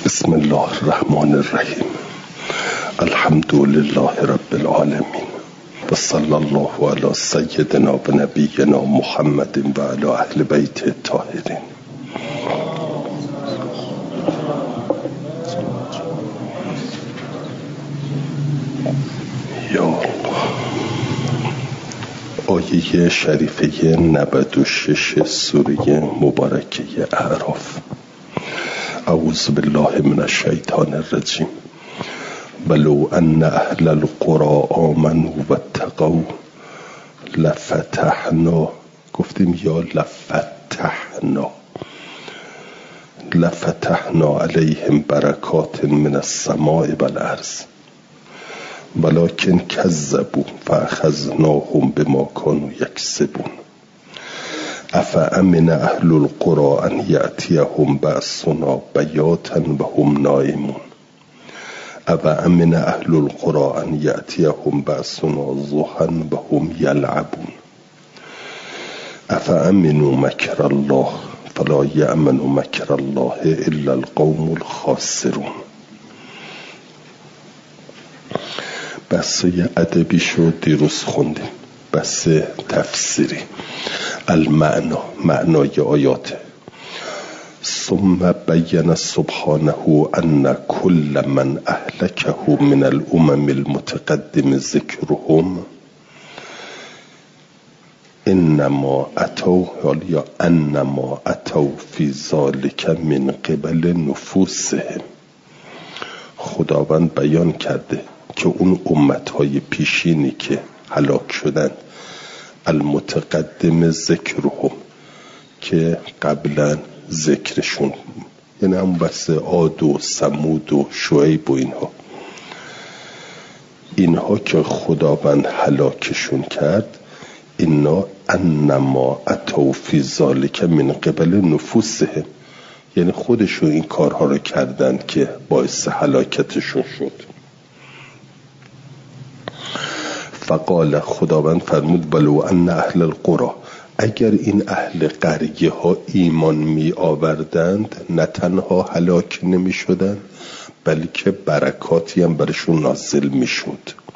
بسم الله الرحمن الرحیم. الحمد لله رب العالمین و صلی الله علی سیدنا و نبینا محمد و علی اهل بیت الطاهرین. یا الله. آیه شریفه 96 سوره مبارکه اعراف. اعوذ بالله من الشیطان الرجیم. ولو ان اهل القرى آمنوا واتقوا لفتحنا، گفتیم یا لفتحنا علیهم برکات من السماء والارض ولکن کذبوا فاخذناهم بما كانوا یکسبون. افامن اهل القرى ان یأتیهم بأسنا بیاتا وهم نائمون افامن اهل القرى ان یأتیهم بأسنا ضحی وهم یلعبون افامنوا مکر الله فلا یأمن مکر الله الا القوم الخاسرون. بحثای ادبی شو دیروز خوندیم، بحث تفسیری. المعنا، معنای آیات. ثم بین سبحانه ان كل من اهلكه من الامم المتقدم ذکرهم انما اتوا فی ذلك من قبل نفوسهم. خداوند بیان کرده که اون امتهای پیشینی که هلاک شدن، المتقدم ذکرهم، که قبلا ذکرشون، یعنی هم بس عاد و ثمود و شعیب و اینها که خداوند هلاکشون کرد، اینا انما اتوا فی ذلک من قبل نفوسهم، یعنی خودشون این کارها رو کردن که باعث هلاکتشون شد. فقال، خداوند فرمود ولو ان اهل القرى، اگر این اهل قریه ها ایمان می آوردند نه تنها هلاک نمی شدند بلکه برکاتی هم برشون نازل می شد.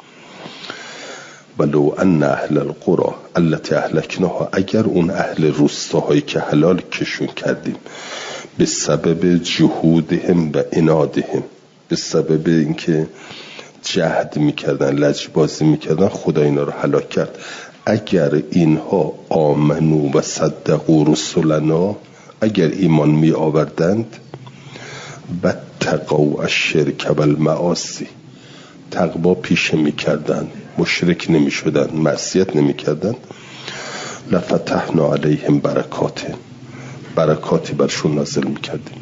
ولو ان اهل القرى التي اهلکناها، اگر اون اهل روستاهایی که هلاکشون کردیم به سبب جهودهم و عنادهم، به سبب اینکه جهد میکردن، لجبازی میکردن، خدا اینا رو هلاک کرد. اگر اینها آمنو و صدقوا رسولنا، اگر ایمان می آوردند و تقوا الشرک و المعاصی، تقوا پیشه میکردن، مشرک نمیشدن، معصیت نمیکردن، لفتحنا علیهم برکاتی برشون نازل میکردیم.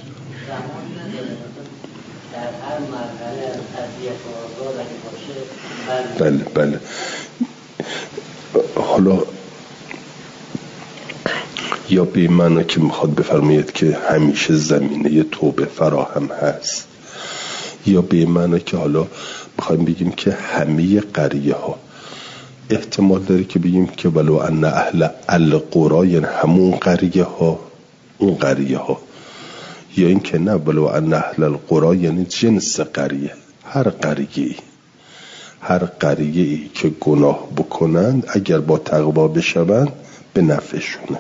بله. حالا یا به معنی که میخواد بفرماید که همیشه زمینه توبه فراهم هست، یا به معنی که حالا میخوایم بگیم که همه قریه ها، احتمال داره که بگیم که ولو ان اهل القرى، یعنی همون قریه ها، اون قریه ها، یا این که نه ولو ان اهل القرى یعنی جنس قریه، هر قریه ای که گناه بکنند اگر با تقوا بشوند به نفعشونه.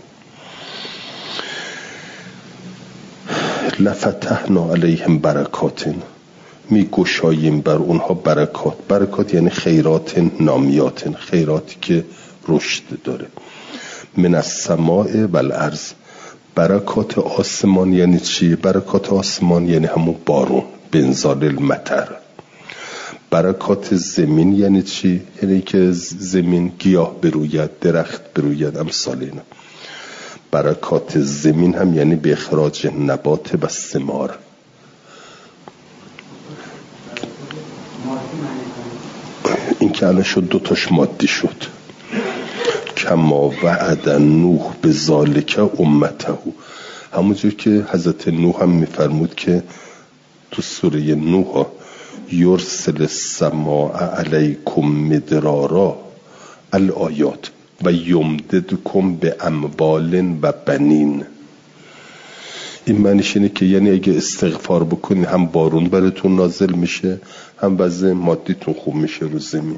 لفتحنا علیهم برکات، می گشاییم بر اونها برکات یعنی خیرات نامیات، خیراتی که رشد داره. من السماء والارض، برکات آسمان یعنی چی؟ برکات آسمان یعنی همون بارون، بنزال المطر. برکات زمین یعنی چی؟ یعنی که زمین گیاه بروید، درخت بروید، امثال اینا. برکات زمین هم یعنی به اخراج نبات و ثمار. این که الان شد دوتاش مادی شد. کما وعد نوح به ذالک امته، همونجور که حضرت نوح هم میفرمود که تو سوره نوح یرسل السماء علیکم مدرارا الآیات و یمددکم به اموال و بنین، این معنیش اینه که یعنی اگه استغفار بکنی هم بارون براتون نازل میشه، هم وضع مادیتون خوب میشه رو زمین.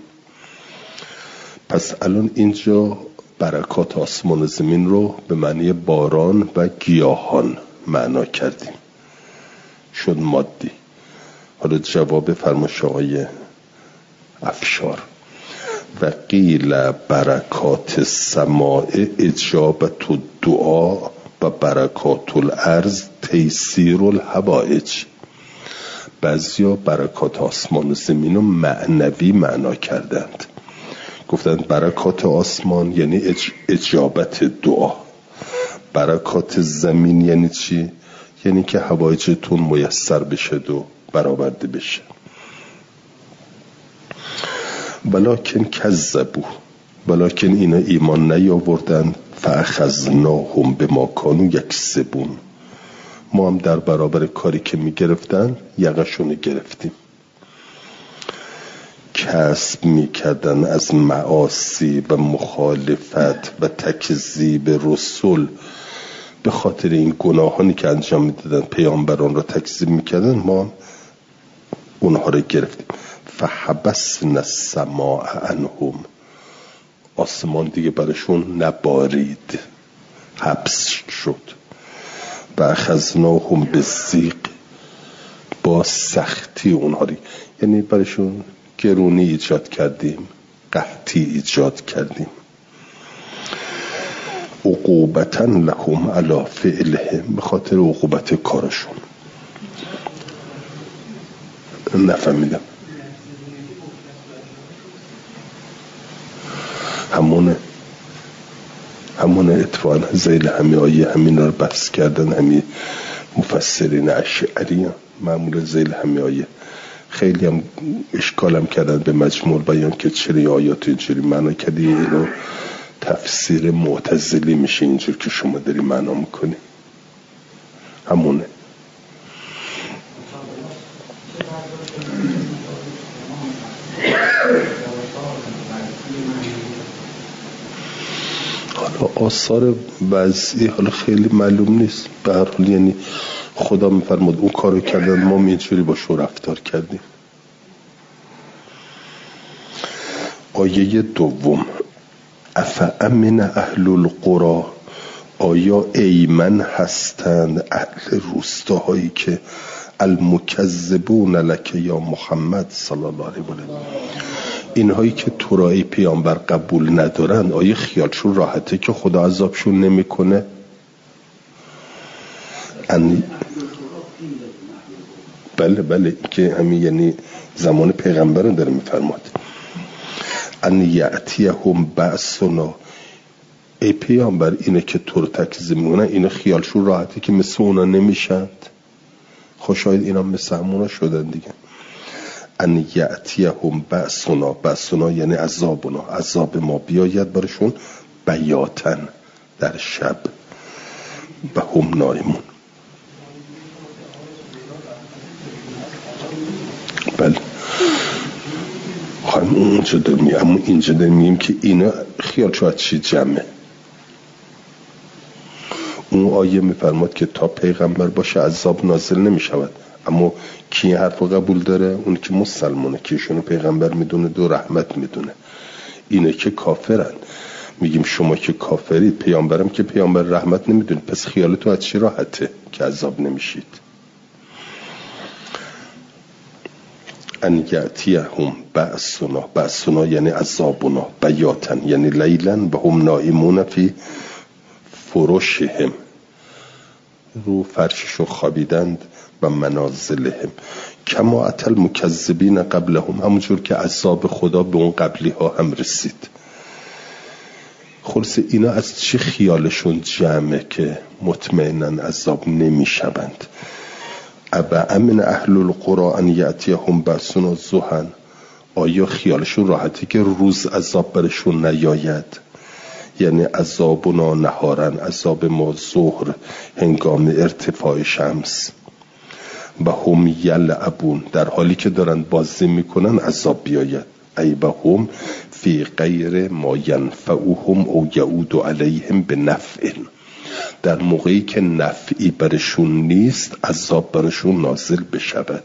پس الان اینجا برکات آسمان و زمین رو به معنی باران و گیاهان معنا کردیم، شد مادی. حالا جواب فرمایش آقای افشار: و قیل برکات السماء اجابت الدعا و برکات الارض تیسیر الحوائج. بعضیا برکات آسمان و زمین رو معنوی معنا کردند، گفتند برکات آسمان یعنی اجابت دعا، برکات زمین یعنی چی؟ یعنی که حوایجتون میسر بشه و برآورده بشه. ولکن کذبوا، ولکن اینا ایمان نیاوردن، فاخذناهم بما کانوا یکسبون، ما هم در برابر کاری که میگرفتن یقشون گرفتیم. کسب میکردن از معاصی و مخالفت و تکذیب رسول، به خاطر این گناهانی که انجام میدادن، پیامبران را تکذیب میکردن، ما اونها را گرفتیم. فحبسنا السماء عنهم، آسمان دیگه برشون نبارید، حبس شد. و اخذناهم بالضیق، با سختی اونها ری، یعنی برشون گرونی ایجاد کردیم، قحطی ایجاد کردیم. عقوبتا لهم علی فعلهم، به خاطر عقوبت کارشون. نفهمیدم. همون اتفاقا زیل همه آیه همین رو بحث کردن، همین مفسرین اشعری معمول زیل همه آیه خیلی هم اشکالم کردن به مجموع بیان که چرا آیات اینجوری معنا کردی، اینو تفسیر معتزلی میشه اینجور که شما داری معنا میکنی. همونه. حالا آثار وضعی حالا خیلی معلوم نیست، به هر حال یعنی خدا میفرماد اون کارو کردن، ما اینجوری با شو رفتار کردیم. آیه دوم: افامن اهل القری، آیا ایمن هستند اهل روستاهایی که المکذبون لک یا محمد صلی الله علیه و آله، اینهایی که تو را ای پیامبر قبول ندارن، آیا خیالشون راحته که خدا عذابشون نمیکنه؟ بله که همین یعنی زمان پیغمبر داره میفرماد. ان یأتیهم بأسنا، ای پیامبر اینه که تو رو تکذیب میکنن، اینا خیالشون راحته که مثل اونا نمیشند؟ خوشاید اینا مثل همونا شدن دیگه. ان یأتیهم بأسنا، بأسنا یعنی عذابنا، عذاب ما بیاید برشون بیاتن، در شب، و هم نایمون. بله خواهیم اونجا داریم، اما اینجا داریم که اینا خیال شاید چی جمعه. اون آیه میفرماد که تا پیغمبر باشه عذاب نازل نمیشود، اما کی حرف قبول داره؟ اون که مسلمانه، کیشونو پیغمبر میدونه دو رحمت میدونه. اینه که کافرن. میگیم شما که کافرید، پیامبرم که پیامبر رحمت نمیدونه، پس خیالتون از چی راحته که عذاب نمیشید؟ ان یأتیهم بأسنا، بأسنا یعنی عذابنا، بیاتن یعنی لیلا، و هم نائمون فی فرشهم، رو فرششون خوابیدند، و منازلهم، کما اتى المکذبین قبلهم، همونجور که عذاب خدا به اون قبلی ها هم رسید. خلاص اینا از چی خیالشون جمعه که مطمئنن عذاب نمیشوند؟ ابا امن اهل القری ان یأتیهم بأسنا ضحی، آیا خیالشون راحتی که روز عذاب برشون نیاید؟ یعنی عذابنا نهارن، عذاب ما ظهر هنگام ارتفاع شمس. و هم یلعبون، در حالی که دارن بازی میکنن عذاب بیاید. ای به هم فی غیر ما ینفعهم او یعود علیهم بنفع، در موقعی که نفعی برشون نیست عذاب برشون نازل بشود.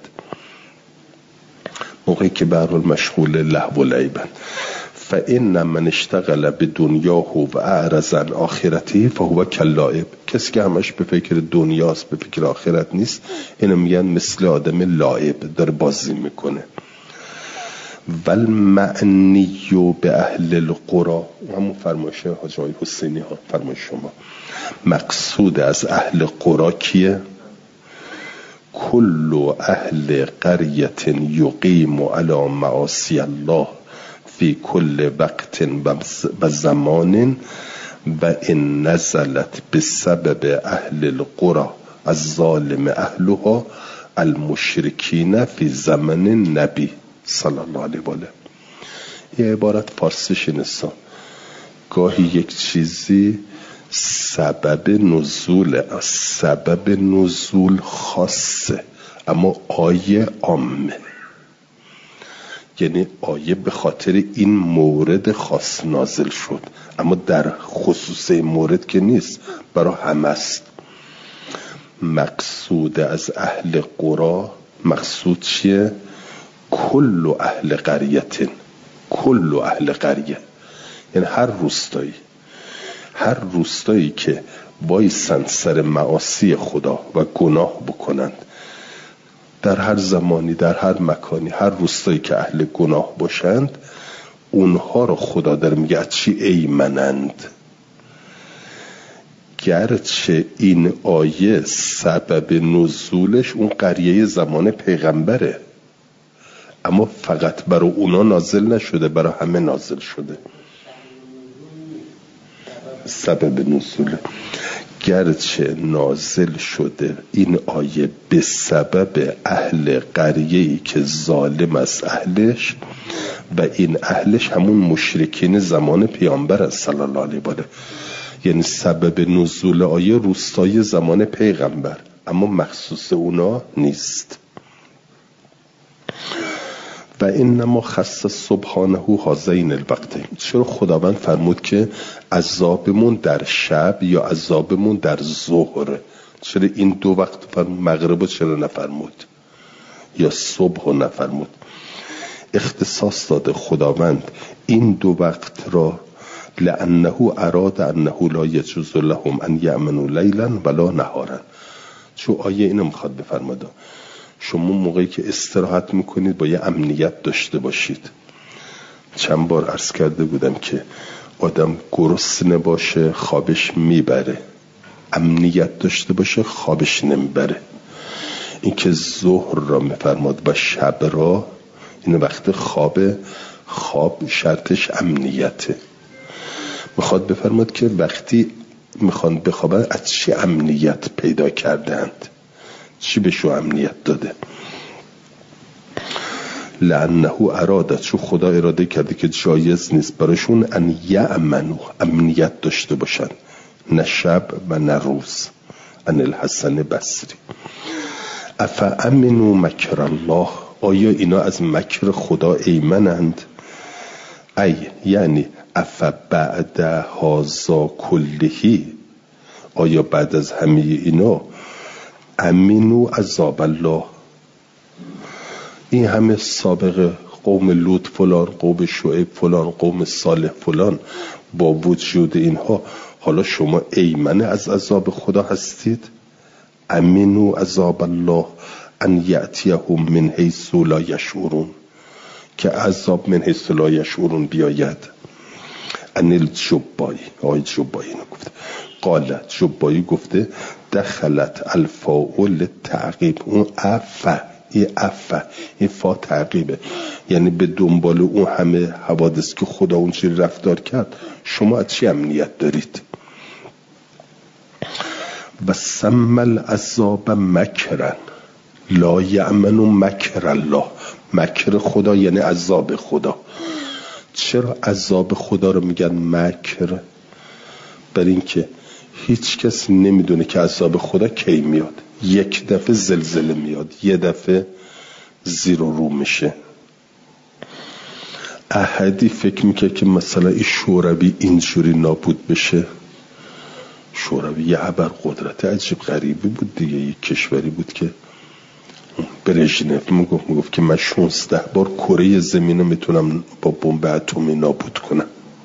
موقعی که به هر حال مشغول لهو و لعبن. فإن من اشتغل بدنیاه و اعرض عن آخرته فهو کاللاعب. کسی که همش به فکر دنیاست، به فکر آخرت نیست، اینو میگن مثل آدم لاعب، داره بازی میکنه. والمعنی به اهل القرى، همون فرمایش حاج آقای حسینی ها، فرمایش شما. مقصود از اهل قرى کیه؟ کل اهل قریة یقیم علی معاصی الله فی کل وقت و زمان و ان نزلت بسبب اهل القرى الظالم اهلها المشرکین فی زمن نبی صلی الله علیه و آله. یه عبارت فارسیش نیست، گاهی یک چیزی سبب نزول خاصه اما آیه عامه، یعنی آیه به خاطر این مورد خاص نازل شد اما در خصوص این مورد که نیست، برای همه است. مقصود از اهل قرا، مقصود چیه؟ کل اهل قریه، کل اهل قریه، یعنی هر روستایی که وایسن سر معاصی خدا و گناه بکنند، در هر زمانی، در هر مکانی، هر روستایی که اهل گناه باشند، اونها رو خدا در میگه از چی ایمنند. گرچه این آیه سبب نزولش اون قریه زمان پیغمبره، اما فقط برای اونا نازل نشده، برای همه نازل شده. سبب نزول گرچه نازل شده این آیه به سبب اهل قریه‌ای که ظالم از اهلش و این اهلش همون مشرکین زمان پیامبر است صلی الله علیه و آله. یعنی سبب نزول آیه روستای زمان پیغمبر اما مخصوص اونا نیست. و انما خص سبحانه هذین الوقتین. چرا خداوند فرمود که عذابمون در شب یا عذابمون در ظهر؟ چرا این دو وقت فرمود؟ مغرب چرا نفرمود یا صبح نفرمود؟ اختصاص داده خداوند این دو وقت را لانه اراد انه لا یجوز لهم ان یأمنوا لیلا ولا نهارا. چون آیه اینو میخواد بفرماده شما موقعی که استراحت میکنید باید امنیت داشته باشید. چند بار عرض کرده بودم که آدم گرسنه باشه خوابش میبره، امنیت داشته باشه خوابش نمیبره. این که ظهر را میفرماد و شب را، این وقت خواب شرطش امنیته. میخواد بفرماد که وقتی میخوان بخوابن از چی امنیت پیدا کردند، چی بهشو امنیت داده؟ لانه اراده، چون خدا اراده کرده که جایز نیست برایشون ان یأمنوا، امنیت داشته باشن، نه شب و نه روز. ان الحسن بصری افامنوا مکر الله، آیا اینا از مکر خدا ایمنند؟ ای یعنی افبعد هذا کله، آیا بعد از همه اینا امینو عذاب الله، این همه سابقه قوم لوط فلان، قوم شعیب فلان، قوم صالح فلان، با وجود اینها حالا شما ایمن از عذاب خدا هستید؟ امینو عذاب الله ان یأتیهم من حیث لا یشعرون، که عذاب من حیث لا یشعرون بیاید. ان الجبایی، آقای جبایی نگفته، قالت جبایی گفته دخلت الفاء تعقیب، اون این فا تعقیبه، یعنی به دنبال اون همه حوادث که خدا اون چی رفتار کرد شما از چی امنیت دارید؟ و سم العذاب مکرن لا یأمن مکر الله، مکر خدا یعنی عذاب خدا. چرا عذاب خدا رو میگن مکر؟ برای اینکه هیچ کس نمیدونه که عذاب خدا کی میاد. یک دفعه زلزله میاد، یه دفعه زیر و رو میشه. احدی فکر میکنه که مثلا این شوروی اینجوری نابود بشه؟ شوروی یه ابرقدرت عجیب غریبی بود دیگه. یک کشوری بود که برژنف میگفت که من 16 بار کره زمین رو میتونم با بمب اتمی نابود کنم.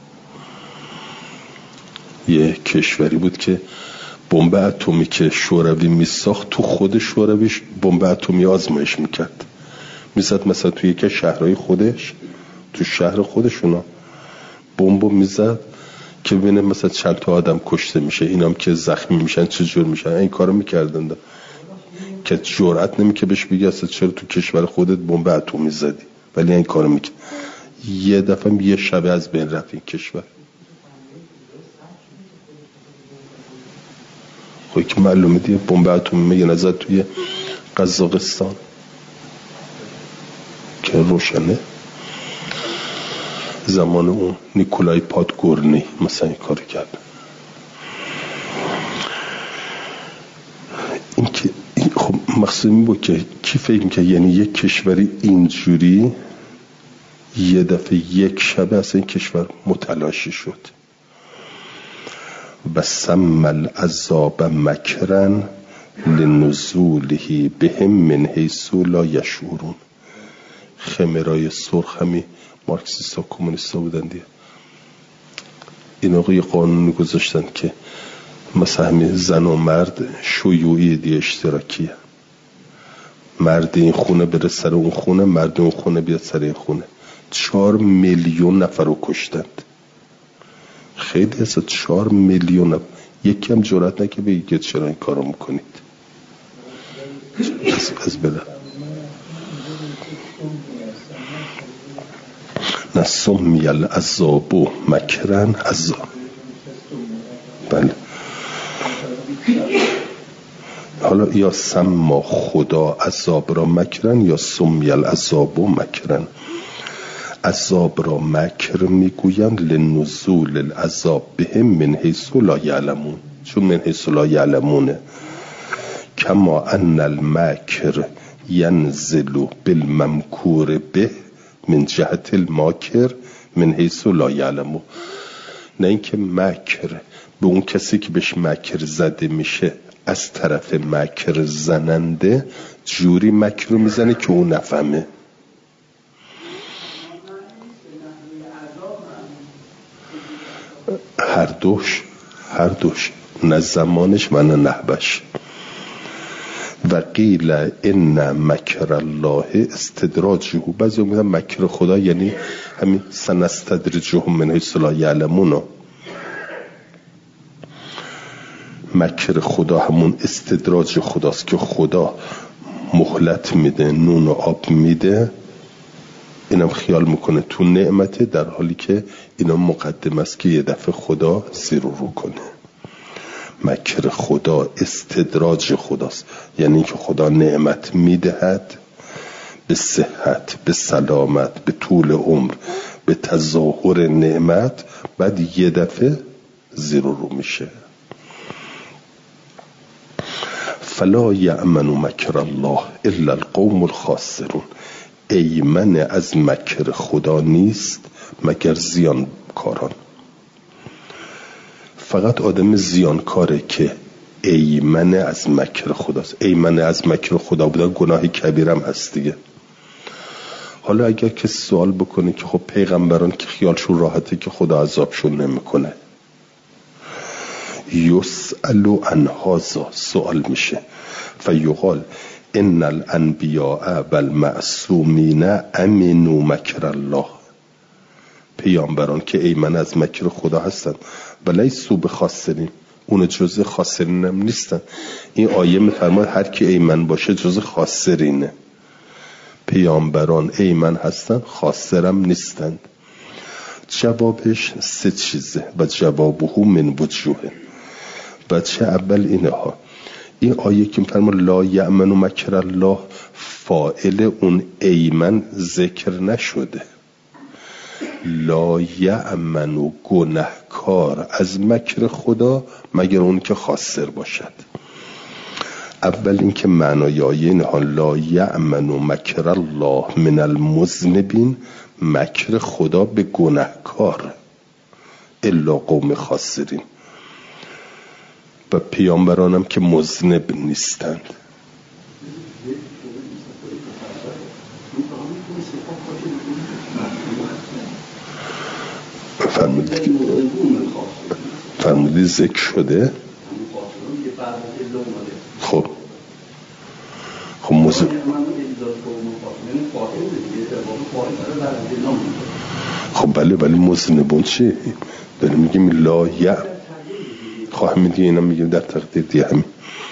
یه کشوری بود که بمب اتمی که شوروی میساخت تو خود شوروی بمب اتمی آزمایش میکرد، میزد مثلا تو یکی شهرهای خودش، تو شهر خودشونا بمبو میزد که ببینه مثلا چند تا آدم کشته میشه، اینام که زخمی میشن چجور میشن. این کارو میکردن که جرئت نمیکنه بهش بگی اصلا چرا تو کشور خودت بمب اتمی زدی، ولی این کارو میکنه. یه دفعه یه شب از بین رفت این کشور. خب که معلومه دیگه بمب اتمی میگه نزد توی قزاقستان که روشنه. زمان اون نیکولای پادگورنی مثلا این کار کرد. این که خب مقصود این بود که کی فکر که یعنی یک کشوری اینجوری یه دفعه یک شب اصلا این کشور متلاشی شد. و سم العذاب مکرن لنزوله بهم من حیث لا یشعرون. خمرای سرخ همی مارکسیستا و کمونیستا بودن دیگه. این آقا یه قانون گذاشتن که مثلا همین زن و مرد شیوعی دیگه اشتراکیه. مرد این خونه بره سر اون خونه، مرد اون خونه بیاد سر این خونه. 4 میلیون نفر رو کشتند. خیلی اصلا 4 میلیون نفر. یکی هم جرأت نکه بگی که چرا این کارو میکنید. از بله نسمی العذاب مکرن عذاب. بله حالا یا سما خدا عذاب را مکرن یا سمی العذاب مکرن. عذاب را مکر میگویند لنزول العذاب بهم من حیث لا یعلمون، چون من حیث لا یعلمونه. کما ان المکر ینزل بالممکور به من جهت الماکر من حیث لا یعلمون. نه اینکه مکر به اون کسی که بهش مکر زده میشه از طرف مکر زننده جوری مکر رو میزنه که اون نفهمه. هر دوش نه زمانش و نه نحبش. و قیل ان مکر الله استدراجه. بعضی میگن مکر خدا یعنی همین سنستدرجهم من حیث لا یعلمون. مکر خدا همون استدراج خداست که خدا مهلت میده، نون و آب میده، اینم خیال میکنه تو نعمته، در حالی که اینم مقدم است که یه دفعه خدا زیر رو کنه. مکر خدا استدراج خداست، یعنی که خدا نعمت میدهد به صحت، به سلامت، به طول عمر، به تظاهر نعمت، بعد یه دفعه زیر رو میشه. فلا یأمن مکر الله الا القوم الخاسرون. ایمن از مکر خدا نیست مگر زیانکاران. فقط آدم زیانکاره که ایمن از مکر خداست. ایمن از مکر خدا بودن گناه کبیرم هست دیگه. حالا اگر که سوال بکنه که خب پیغمبران که خیالشون راحته که خدا عذابشون نمیکنه، یسألو عن هذا، سوال میشه، فیقال ان الانبیاء والمعصومین امنوا مکر الله. پیامبران که ایمن از مکر خدا هستن ولیسوا بخاسرین، اون جزء خاسرین هم نیستن. این آیه میفرماید هر کی ایمن باشه جزء خاسرینه. پیامبران ایمن هستن، خاسرم نیستند. جوابش 3 چیزه و جوابه من وجوه. بچه اول اینها، این آیه که میفرماید لا یأمن مکر الله، فاعل اون ایمن ذکر نشده. لا یأمن گنهکار از مکر خدا مگر اون که خاسر باشد. اول این که معنای آیه اینها لا یأمن مکر الله من المذنبین، مکر خدا به گنهکار، الا قوم خاسرین. و پیامبرانم که مذنب نیستند. فرمودی ذکر شده. خب مذنب خب بله، ولی مذنبون چی؟ داریم میگیم لا خواهم میگه اینا میگیم در تقدیر دیگه همین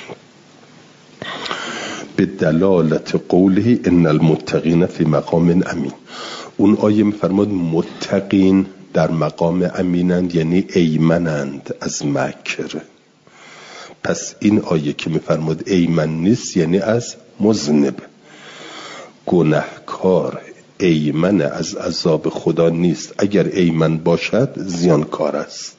به دلالت قوله ان المتقین فی مقام امین. اون آیه میفرماد متقین در مقام امینند، یعنی ایمنند از مکر. پس این آیه که میفرماد ایمن نیست یعنی از مذنب. گناهکار ایمن از عذاب خدا نیست، اگر ایمن باشد زیانکار است.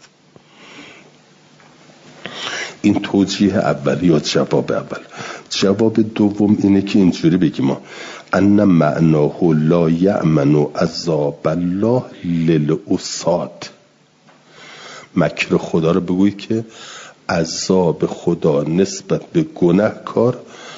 این توجیه اول یا جواب اول. جواب دوم اینه که اینجوری بگیم ما ان معناه لا یأمن عذاب الله للعصاة. مکر خدا رو بگوی که عذاب خدا نسبت به گناهکار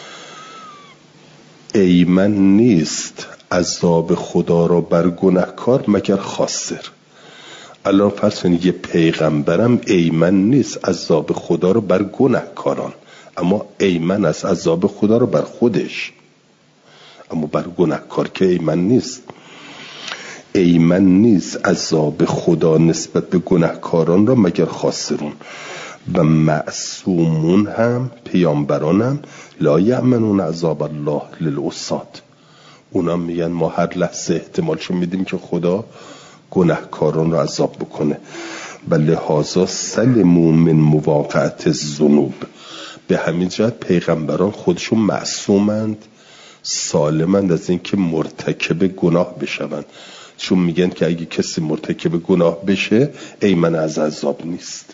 ایمن نیست عذاب خدا رو بر گناهکار مگر خاسر. الان فرض کنید یه پیغمبرم ایمن نیست عذاب خدا رو بر گناهکاران، اما ایمن است عذاب خدا رو بر خودش، اما بر گناهکار که ایمن نیست. ایمن نیست عذاب خدا نسبت به گناهکاران را مگر خاسرون. و معصومون هم پیامبران هم لا یأمنون عذاب الله للعصاة. اونا میگن ما هر لحظه احتمالشو میدیم که خدا گناهکاران رو عذاب بکنه و لحاظا سلموا من مواقعت الذنوب. به همین جهت پیغمبران خودشون معصومند، سالمند از اینکه مرتکب گناه بشوند، چون میگن که اگه کسی مرتکب گناه بشه ایمن از عذاب نیست.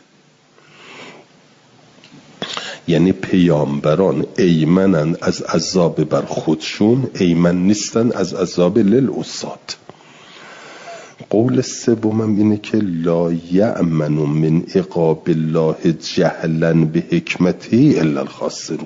یعنی پیامبران ایمنن از عذاب بر خودشون، ایمن نیستن از عذاب للعصاة. قول سومم اینه که لا یأمن من عقاب الله جهلا به حکمته الا الخاسرون.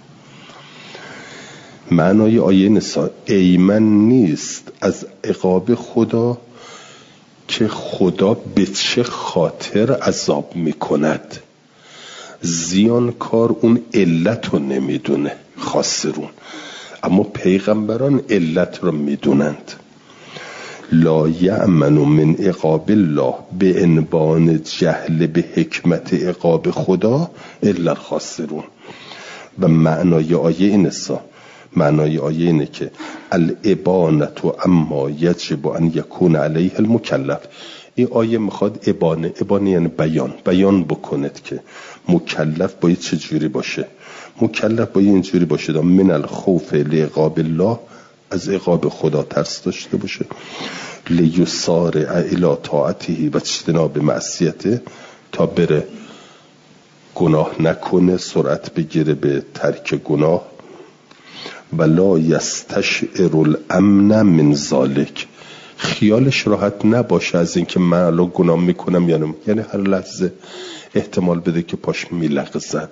معنای آیه نسا ایمن نیست از عقاب خدا که خدا به چه خاطر عذاب میکند. زیانکار اون علت رو نمیدونه، خاسرون، اما پیغمبران علت رو میدونند. لا یأمن من عقاب الله به عنوان جهل به حکمت عقاب خدا الا الخاسرون. و معنای آیه اینسا، معنای آیه اینه که الابانة اما یجب ان یکون علیه المکلف. این آیه میخواد ابانه یعنی بیان بکند که مکلف باید چجوری باشه. مکلف باید اینجوری باشه من الخوف لعقاب الله، از عقاب خدا ترس داشته باشه، لیسارع الی طاعته و اجتناب معصیته، تا بره گناه نکنه، سرعت بگیره به ترک گناه. ولا یستشعر الامن من ذلک، خیالش راحت نباشه از اینکه من الان گناه میکنم، یعنی هر لحظه احتمال بده که پاش میلغزد.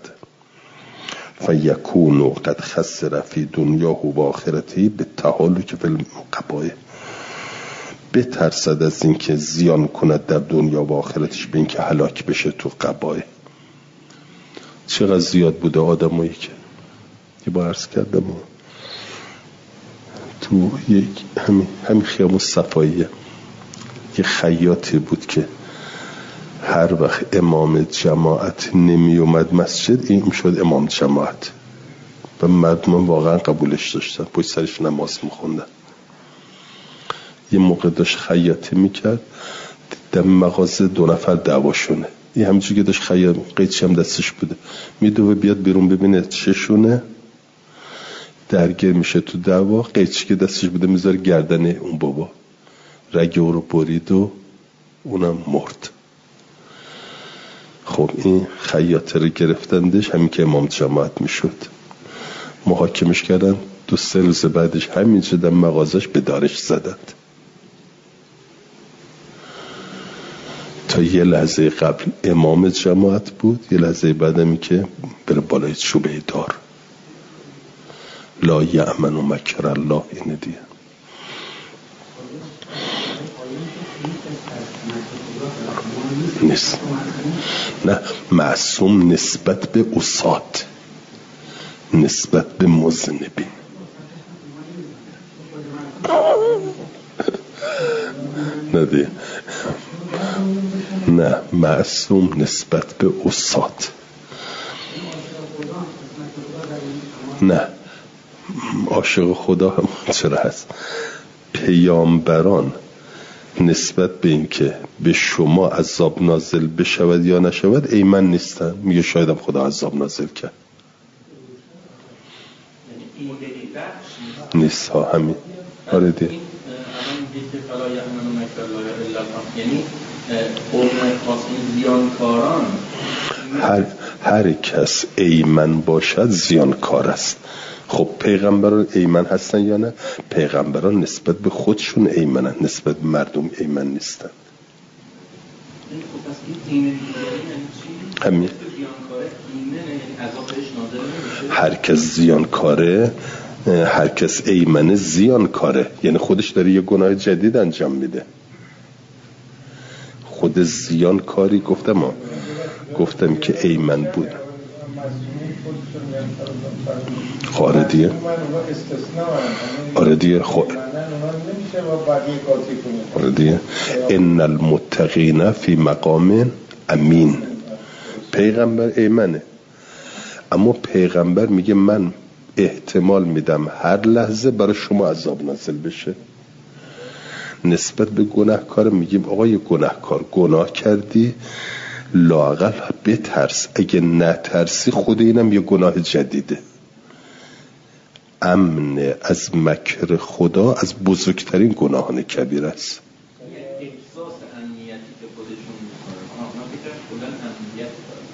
فیکون قد خسر فی دنیاه و آخرته به تهالک فی القبایح. بترسد از اینکه زیان کند در دنیا و آخرتش، به اینکه هلاک بشه تو قبایح. چقدر زیاد بوده آدمایی که یه بار عرض کردم تو همین خیابون صفاییه یه خیاطی بود که هر وقت امام جماعت نمی اومد مسجد، این شد امام جماعت و مردم واقعا قبولش داشتن، پشت سرش نماز میخوندن. یه موقع داشت خیاطی میکرد، در مغازه 2 نفر دعواشونه، این همینجور که داشت قیچی هم دستش بوده، میدوه بیاد بیرون ببینه چشونه، درگیر میشه تو دعوا، قیچی که دستش بوده میذاره گردن اون بابا، رگ او رو برید و اونم مرد. خب این خیاطه رو گرفتندش، همین که امام جماعت میشد، محاکمش کردن. 2-3 روز بعدش همینجا در مغازش به دارش زدند. تا یه لحظه قبل امام جماعت بود، یه لحظه بعدمی که بره بالای چوبه دار. لا یأمن مکر الله اینه دیگه. نیست. نه، معصوم نسبت به عصات، نسبت به مذنبین. نه دیگه. نه، معصوم نسبت به عصات. نه، عاشق خدا هم چرا هست. پیامبران نسبت به این که به شما عذاب نازل بشود یا نشود ایمن نیستن. میگه شایدم خدا عذاب نازل کرد. نیست ها، همین. آره دیگه. یعنی قوم خاص زیانکاران، هر کس ایمن باشد زیانکار است. خب پیغمبران ایمن هستن یا نه؟ پیغمبران نسبت به خودشون ایمنن، نسبت به مردم ایمن نیستن. همین. هر کس زیانکاره، هر کس ایمنه زیانکاره، یعنی خودش داره یه گناه جدید انجام میده. خود زیانکاری گفتم که ایمن بود. آره دیگه. آره دیگه. آره دیگه. ان المتقین فی مقام امین. پیغمبر ایمنه، اما پیغمبر میگه من احتمال میدم هر لحظه برای شما عذاب نازل بشه. نسبت به گناهکار میگیم آقای گناهکار، گناه کردی، لااقل بترس، اگه نترسی خود اینم یه گناه جدیده. امن از مکر خدا از بزرگترین گناهان کبیر است. احساس امنیتی که خودشون میکنن، اونا فکرش کلا امنیت دارن.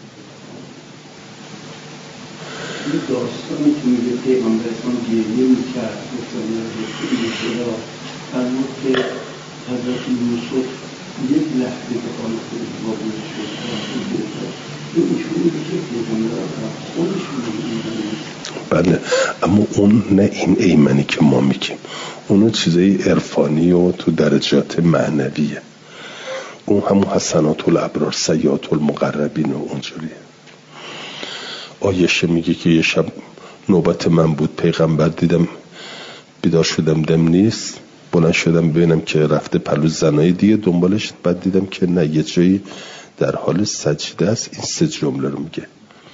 این داستانی که میگه پیغمبر اسلام گریه میکرد خدا، اما که حضرت یوسف یک لحظه که حال خودش واقعی شد این ایشون میگه پیغمبر خودشون بله، اما اون نه این ایمنی که ما میگیم، اونو چیزای عرفانی و تو درجات معنویه. اون همون حسنات الابرار سیئات المقربین و اونجوریه. آیشه میگه که یه شب نوبت من بود، پیغمبر دیدم بیدار شدم دم نیست، بلند شدم ببینم که رفته پلو زنای دیگه دنبالش، بعد دیدم که نه، یه جایی در حال سجده است. این 3 جمله رو میگه: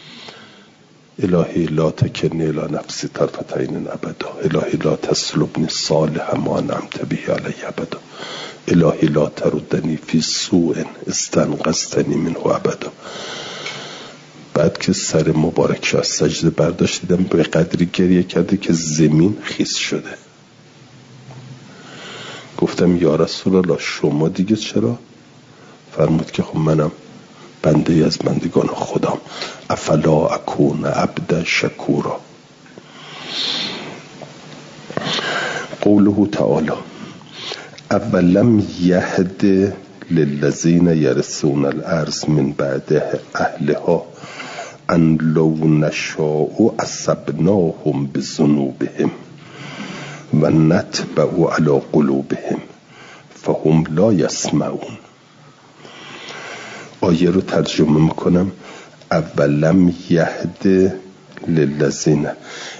الهی لا تکلنی الی نفسی طرفة عین ابدا، الهی لا تسلبنی صالح ما انعمت به علی ابدا، الهی لا تردنی فی سوء استنقذتنی منه ابدا. بعد که سر مبارک از سجده برداشت دیدم به قدری گریه کرده که زمین خیس شده. گفتم یا رسول الله شما دیگه چرا؟ فرمود که خب منم بنده از بندگان خودم، افلا اکون عبد شکورا. قوله تعالی: اولم یهد للذین یرثون الارض من بعد اهلها ان لو نشاء اصبناهم بذنوبهم و نتبع علی قلوبهم فهم لا یسمعون. آیه رو ترجمه میکنم: اولم یهد للذین.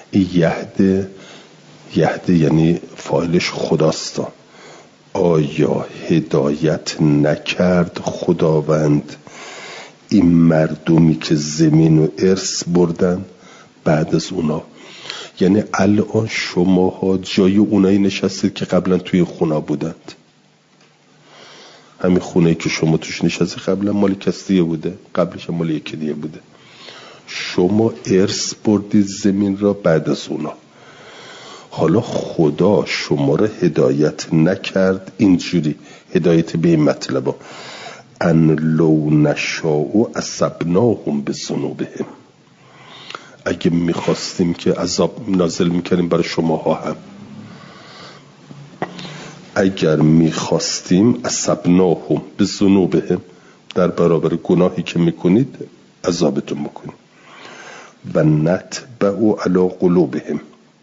یهد یعنی فاعلش خداستا. آیا هدایت نکرد خداوند این مردمی که زمین و ارث بردن بعد از اونا؟ یعنی الان شماها جای اونایی نشستید که قبلا توی خونه بودند. همین خونه‌ای که شما توش نشستی قبلا مال کسی دیگه بوده، قبلش مال یکی دیگه بوده. شما ارث بردید زمین را بعد از اونا. حالا خدا شما را هدایت نکرد اینجوری، هدایت به این مطلبا: ان لو نشاء اصبناهم بذنوبهم. اگه میخواستیم که عذاب نازل میکردیم برای شماها هم. اگر میخواستیم اصبناهم بذنوبهم، در برابر گناهی که میکنید عذابتون میکنیم. و نتبع علی قلوبهم،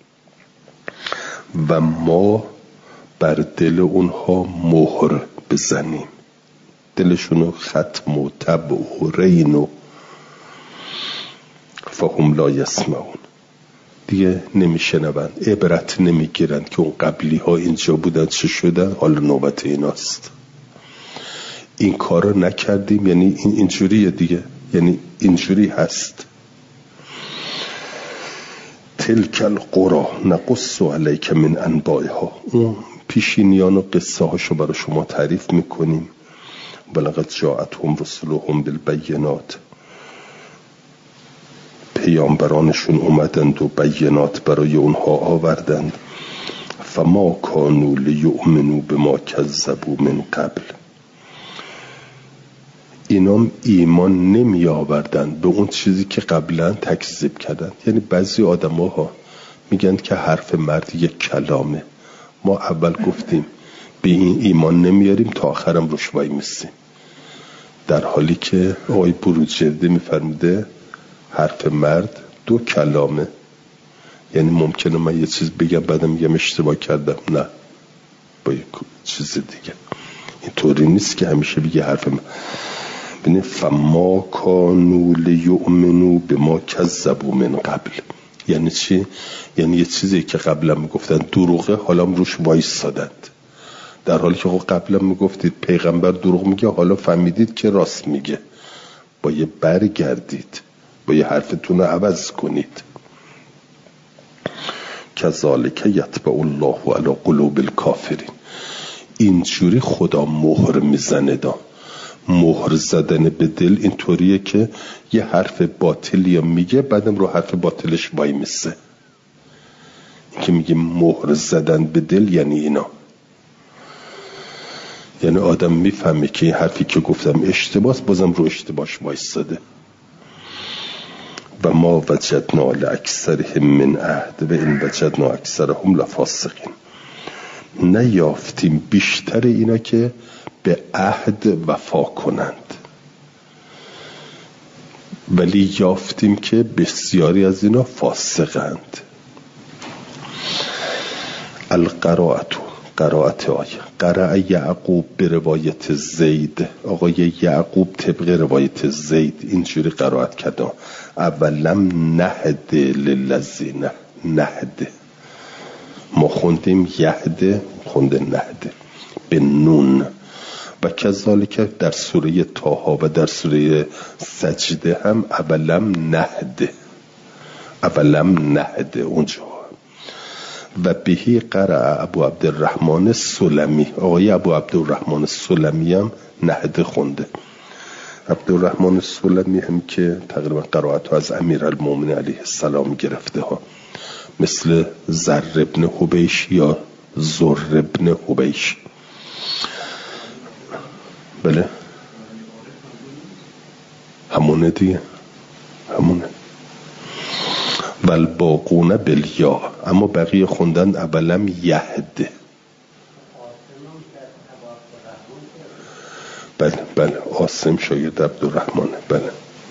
و ما بر دل اونها مهر بزنیم، دلشونو ختم و طبع و رین و فهم لا یسمعون، دیگه نمیشنون، عبرت نمیگیرن که اون قبلی ها اینجا بودن چه شدن، حالا نوبت ایناست. این کارا نکردیم یعنی اینجوریه دیگه، یعنی اینجوری هست. تلک القرى نقص علیک من انبائها، اون پیشینیان و قصه هاشو برای شما تعریف میکنیم. ولقد جاءتهم رسلهم بالبینات، پیامبرانشون اومدند و بینات برای اونها آوردند. فما کانوا لیؤمنوا بما کذبوا من قبل، اینام ایمان نمی آوردند به اون چیزی که قبلا تکذیب کردند. یعنی بعضی آدم‌ها میگن که حرف مرد یک کلامه، ما اول گفتیم به این ایمان نمیاریم تا آخرم روش وای میستیم، در حالی که آقای بروجردی میفرموده حرف مرد دو کلامه. یعنی ممکنه من یه چیز بگم بعدم میگم اشتباه کردم، نه با یک چیز دیگه. اینطوری نیست که همیشه بگه حرف مرد. ببین فما کانوا لیؤمنوا بما کذبوا من قبل، یعنی چی؟ یعنی یه چیزی که قبلا میگفتن دروغه حالا روش وایسادند، در حالی که قبلا میگفتید پیغمبر دروغ میگه، حالا فهمیدید که راست میگه، باید برگردید، باید حرفتون رو عوض کنید. کذالک یطبع الله علی قلوب الکافرین، اینجوری خدا مهر میزنه. مهر زدن به دل اینطوریه که یه حرف باطلی میگه بعدم رو حرف باطلش وای میسه. این که میگه مهر زدن به دل یعنی اینا، یعنی آدم میفهمه که این حرفی که گفتم اشتباهه، بازم رو اشتباهش وایساده. و ما وجدنا لاکثرهم من عهد و ان وجدنا اکثرهم لفاسقین، نیافتیم بیشتر اینا که به عهد وفا کنند، ولی یافتیم که بسیاری از اینا فاسقند. قرائت آیه قرأ یعقوب به روایت زید، آقای یعقوب طبق روایت زید اینجوری قرائت کرده اولم نهد للذین، نهد ما خوندیم یهد، خونده نهد به نون. و کذالک در سوره طه و در سوره سجده هم اولم نهد اونجا. و بهی قرأ ابو عبدالرحمن السلمی، آقای ابو عبدالرحمن السلمی هم نهد خونده. عبدالرحمن السلمی هم که تقریبا قرائت از امیرالمومنین علیه السلام گرفته ها، مثل زر ابن حبیش یا زر ابن حبیش. بله همونه همونه. والباقون بالیا، اما بقیه خوندن اولم یهد. بله عاصم شاگرد عبدالرحمن. بله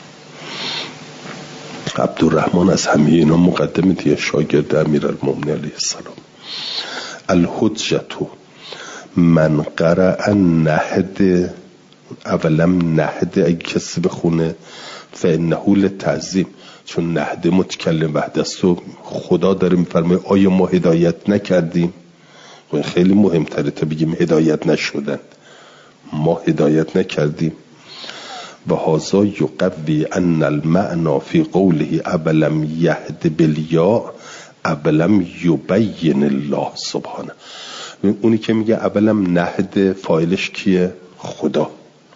عبدالرحمن از همه اینا مقدمه دیگه، شاگرد امیرالمومنین علیه السلام. الحجة من قرأ النهد، اولم نهد اگه کسی بخونه فانه لتعظیم، چون نهد متکلم وحده است و خدا داره میفرماید آیا ما هدایت نکردیم؟ خیلی مهمتره تا بگیم هدایت نشدن، ما هدایت نکردیم. و هذا یقوی ان المعنى فی قوله اولم یهد بالیا اولم یبین الله سبحانه. اونی که میگه اولم نهد فاعلش کیه؟ خدا.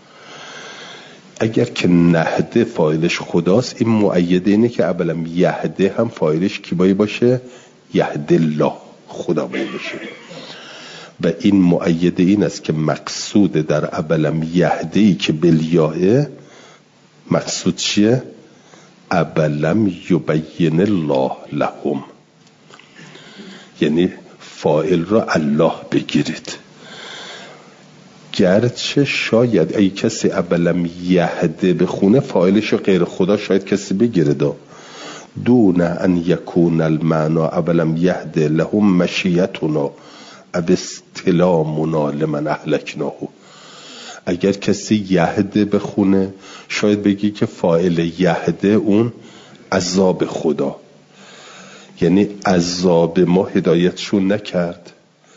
اگر که نهد فاعلش خداست، این مؤیده اینه که اولم یهده هم فاعلش کی باشه؟ یهد الله، خدا باشه. و این مؤیده این است که مقصود در اولم یهدهی که بالیاه مقصود چیه؟ اولم یبین الله لهم، یعنی فاعل را الله بگیرید گرچه شاید ای کسی اولم یهده بخونه فاعلش غیر خدا شاید کسی بگیره دون ان یکون المعنی اولم یهده لهم مشیتنا او استلامنا لمن اهلکناه. اگر کسی یهده بخونه شاید بگی که فاعل یهده اون عذاب خدا، یعنی عذاب ما هدایتشون نکرد،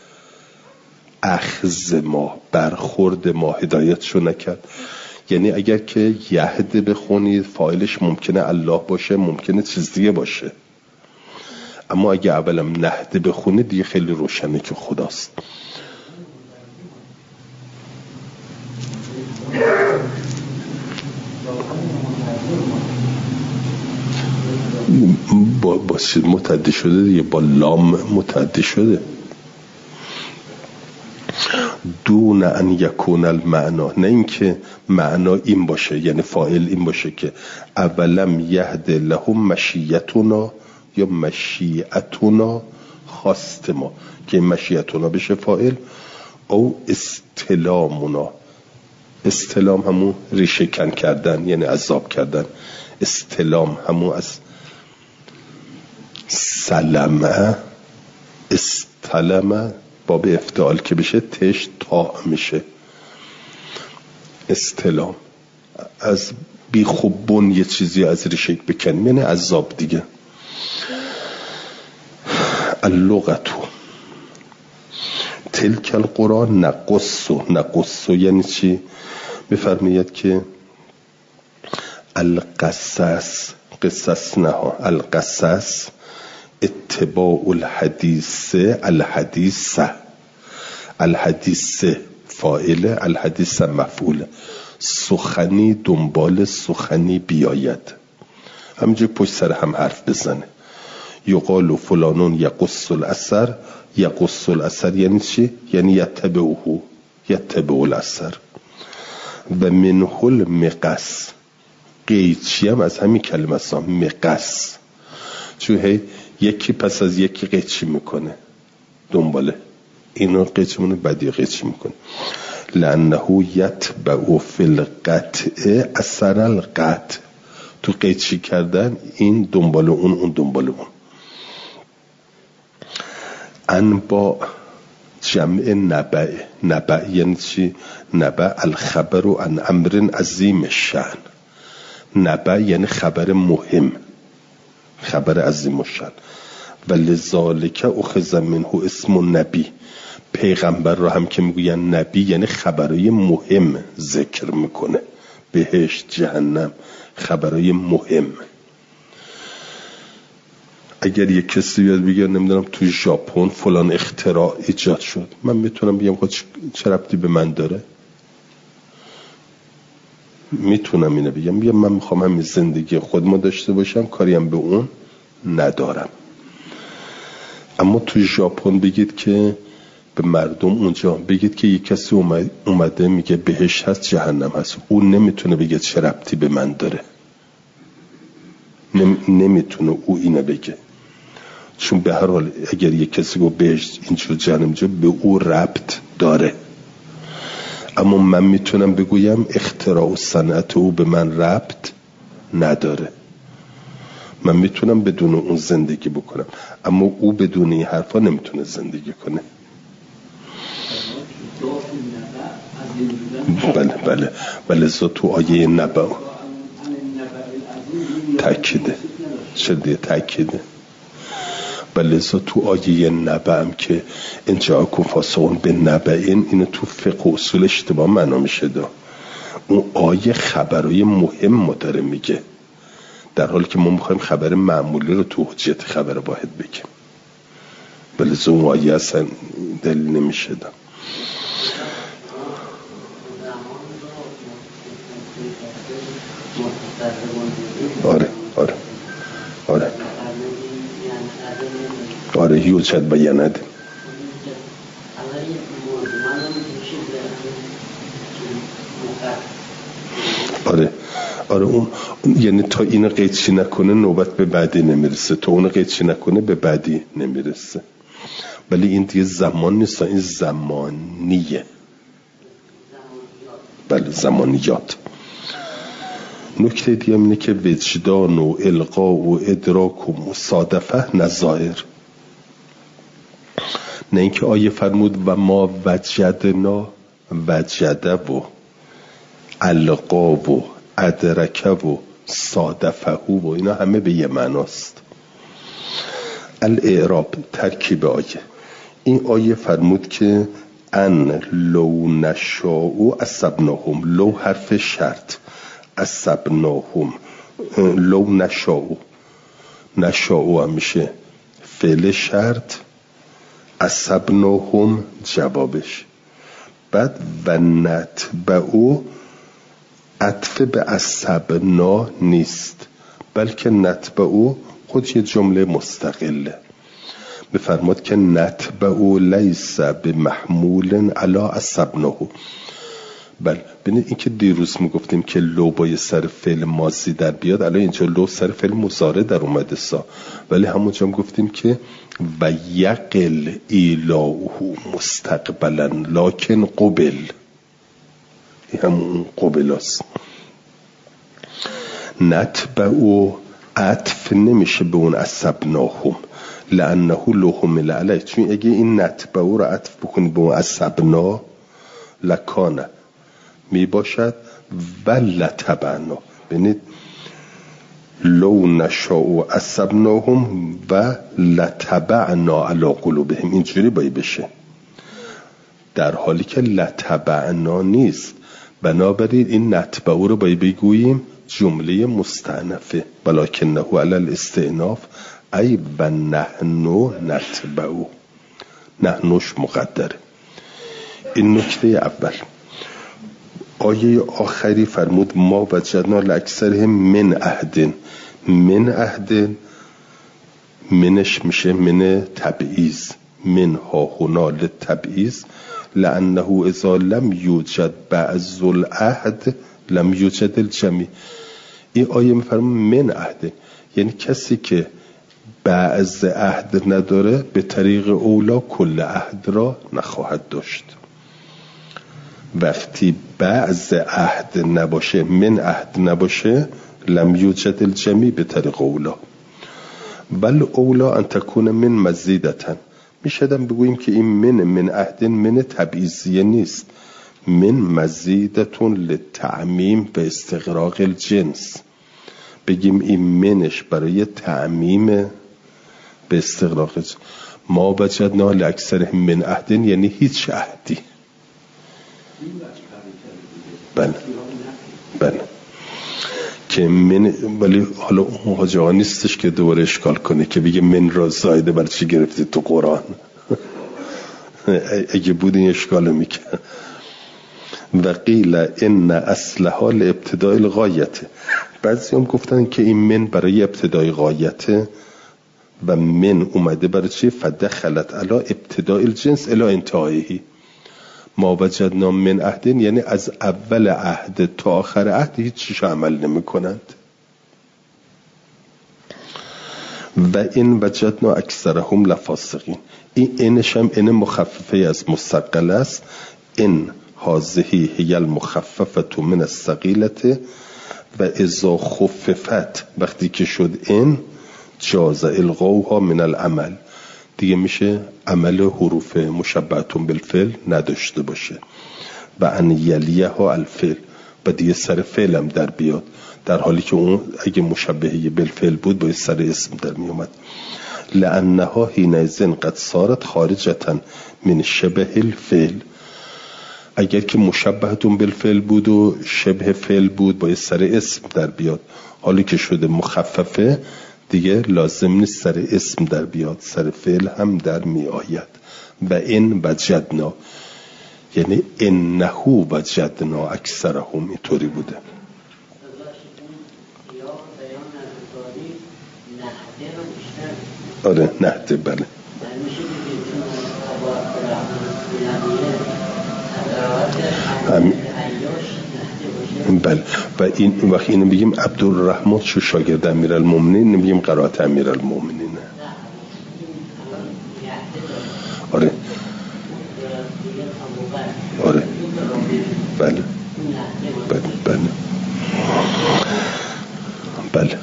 اخذ ما برخورد ما هدایتشون نکرد. یعنی اگر که یهده بخونید فاعلش ممکنه الله باشه، ممکنه چیز دیگه باشه، اما اگه اولم نهده بخونید دیگه خیلی روشنه که خداست. با چیز متعدی شده دیگه، با لام متعدی شده. دون ان یکون المعنا، نه اینکه معنا این باشه، یعنی فاعل این باشه که اولم یهد لهم مشیتنا یا مشیعتنا خواست ما، که مشیعتنا بشه فاعل، او استلامنا. استلام همون ریشه کن کردن یعنی عذاب کردن، استلام همون از سلمه، استلمه باب افتعال که بشه تش تا میشه. استلام از بی خوبون یه چیزی از ریشه بکنیم یعنی عذاب دیگه. اللغتو تلک القرآن نقصو یعنی چی؟ بفرماید که القصص، قصص نه، القصص اتباع الحدیث، الحدیث فاعل، الحدیث مفعول، سخنی دنبال سخنی بیاید، همینجور پشت سر هم حرف بزنه. یقال فلانون یقص الاثر، یقص الاثر یعنی چی؟ یعنی یتبع الاثر. و منه المقص، قیچی هم از همین کلمه است، مقص، چون یکی پس از یکی قیچی میکنه دنباله، اینو قیچی مونه بعدی قیچی میکنه. لانه یتبع فی القطع اثر القطع، تو قیچی کردن این دنبال اون دنبال اون. انباء جمع نبع یعنی چی؟ نبع الخبر عن امر عظیم الشأن، نبع یعنی خبر مهم، خبر عظیم الشأن. ولذالک اخذ منه اسم النبی، پیغمبر را هم که میگوین نبی یعنی خبرای مهم ذکر میکنه، بهشت جهنم، خبرای مهم. اگر یک کسی بیاد بگه نمیدونم تو ژاپن فلان اختراع ایجاد شد، من میتونم بگم خب چه ربطی به من داره؟ میتونم اینو بگم من میخوام همین زندگی خودمو داشته باشم، کاریم به اون ندارم. اما تو ژاپن بگید که به مردم اونجا بگید که یک کسی اومده میگه بهشت هست جهنم هست، اون نمیتونه بگه چه ربطی به من داره، نمیتونه او اینو بگه، چون به هر حال اگر یک کسی گفت بهشت اینجور جهنم اینجور به او ربط داره. اما من میتونم بگویم اختراع و صنعت او به من ربط نداره، من میتونم بدون اون زندگی بکنم، اما او بدون این حرفا نمیتونه زندگی کنه. بله تو آیه نبع تأکیده، شده تأکیده. بله تو آیه نبع هم که ان جاءکم فاسق بنبأ، اینو تو فقه و اصول اشتباه معنا میشه اون آیه خبرای مهم ما داره میگه، در حالی که ما میخوایم خبر معمولی رو تو حجیت خبر واحد بگیم. بله اون آیه اصلا دلیل نمیشه آره یوجد بیاند. آره اون یعنی تا اینو قیچی نکنه نوبت به بعدی نمیرسه، تا اونو قیچی نکنه به بعدی نمیرسه. ولی این دیگه زمان نیست، این زمانیه. زمانیات. نکته دیگه اینه که وجدان و القا و ادراک و مصادفه نظائر، نه اینکه آیه فرمود و ما وجدنا، وجده و القا و ادرکه و صادفه و اینا همه به یه معناست. الاعراب ترکیب آیه، این آیه فرمود که ان لو نشاء اصبناهم، لو حرف شرط، اصبناهم لو نشاء هم میشه فعل شرط، اصبناهم جوابش. بعد و نتبعو عطف به اصبنا نیست، بلکه نتبعو خود یه جمله مستقله. بفرماد که نتبعو لیس بمحمول علی اصبناه. بله ببینید این که دیروز میگفتیم که لو با سر فعل ماضی در بیاد، الان اینجا لو سر فعل مضارع در اومده سا، ولی همونجا هم گفتیم که و یقل ایلاؤه مستقبلا لکن قبل، این همون قبل است. نتبعو عطف نمیشه به اون اصبناهم لانه لهم علیه، چون اگه این نتبعو رو عطف بکنی به اون اصبنا لکانه می باشد و لتبعنا. ببینید لو نشاء اصبناهم و لتبعنا علی قلوبهم، اینجوری باید بشه، در حالی که لتبعنا نیست. بنابراین این نتبعو رو باید بگوییم جمله مستأنفه، ولکنه علی الاستئناف ای و نحنو نتبعو، نحنوش مقدره. این نکته اول. آیه آخری فرمود ما وجدنا لأکثرهم من عهد، من عهد منش میشه من تبعیض، من ها هنا للتبعیض لانه اذا لم یوجد بعض العهد لم یوجد الجمیع. این آیه میفرمود من عهد، یعنی کسی که بعض عهد نداره به طریق اولا کل عهد را نخواهد داشت. وقتی بعض عهد نباشه، من عهد نباشه، لم یوجد الجمیع به طریق اولا. بل اولا ان تکون من مزیدتن، میشدم بگوییم که این من عهد من تبعیضیه نیست، من مزیدتون للتعمیم به استغراق الجنس، بگیم این منش برای تعمیم به استغراق الجنس. ما وجدنا لأکثرهم من عهد یعنی هیچ عهدی. بله بله که من، ولی حالا اون حاجی آقا نیستش که دوباره اشکال کنه که بگه من را زایده برای چی گرفتی تو قرآن. اگه بود این اشکال میکنه. و قیل ان اصلها لابتداء الغایته، بعضی هم گفتن که این من برای ابتدای غایته و من اومده برای چی؟ فدخلت علی ابتداء الجنس الی انتهایه. ما وجدنا من عهد یعنی از اول عهد تا آخر عهد هیچ چیش عمل نمی کنند. و این وجدنا اکثرهم لفاسقین، این اینش هم این مخففه از مستقل است. این هذه هی المخففه من الثقیلة و اذا خففت، وقتی که شد این جاز الغاها من العمل، دیگه میشه عمل حروف مشبهتون بالفعل نداشته باشه. و ان یلیه ها الفعل، و دیگه سر فعل هم در بیاد، در حالی که اون اگه مشبهه بالفعل بود باید سر اسم در میومد. لانها حینئذ قد صارت خارجتا من شبه الفعل، اگر که مشبهتون بالفعل بود و شبه فعل بود باید سر اسم در بیاد، حالی که شده مخففه دیگه لازم نیست سر اسم در بیاد، سر فعل هم در می آید. و این وجدنا یعنی انه وجدنا اکثرهم، اینطوری بوده. آره نهده، بله بله. و این وقتی اینو بگیم عبدالرحمن شو شاگرد امیرالمومنین، نمیگیم قرائت امیرالمومنین. آره آره بله بله بله.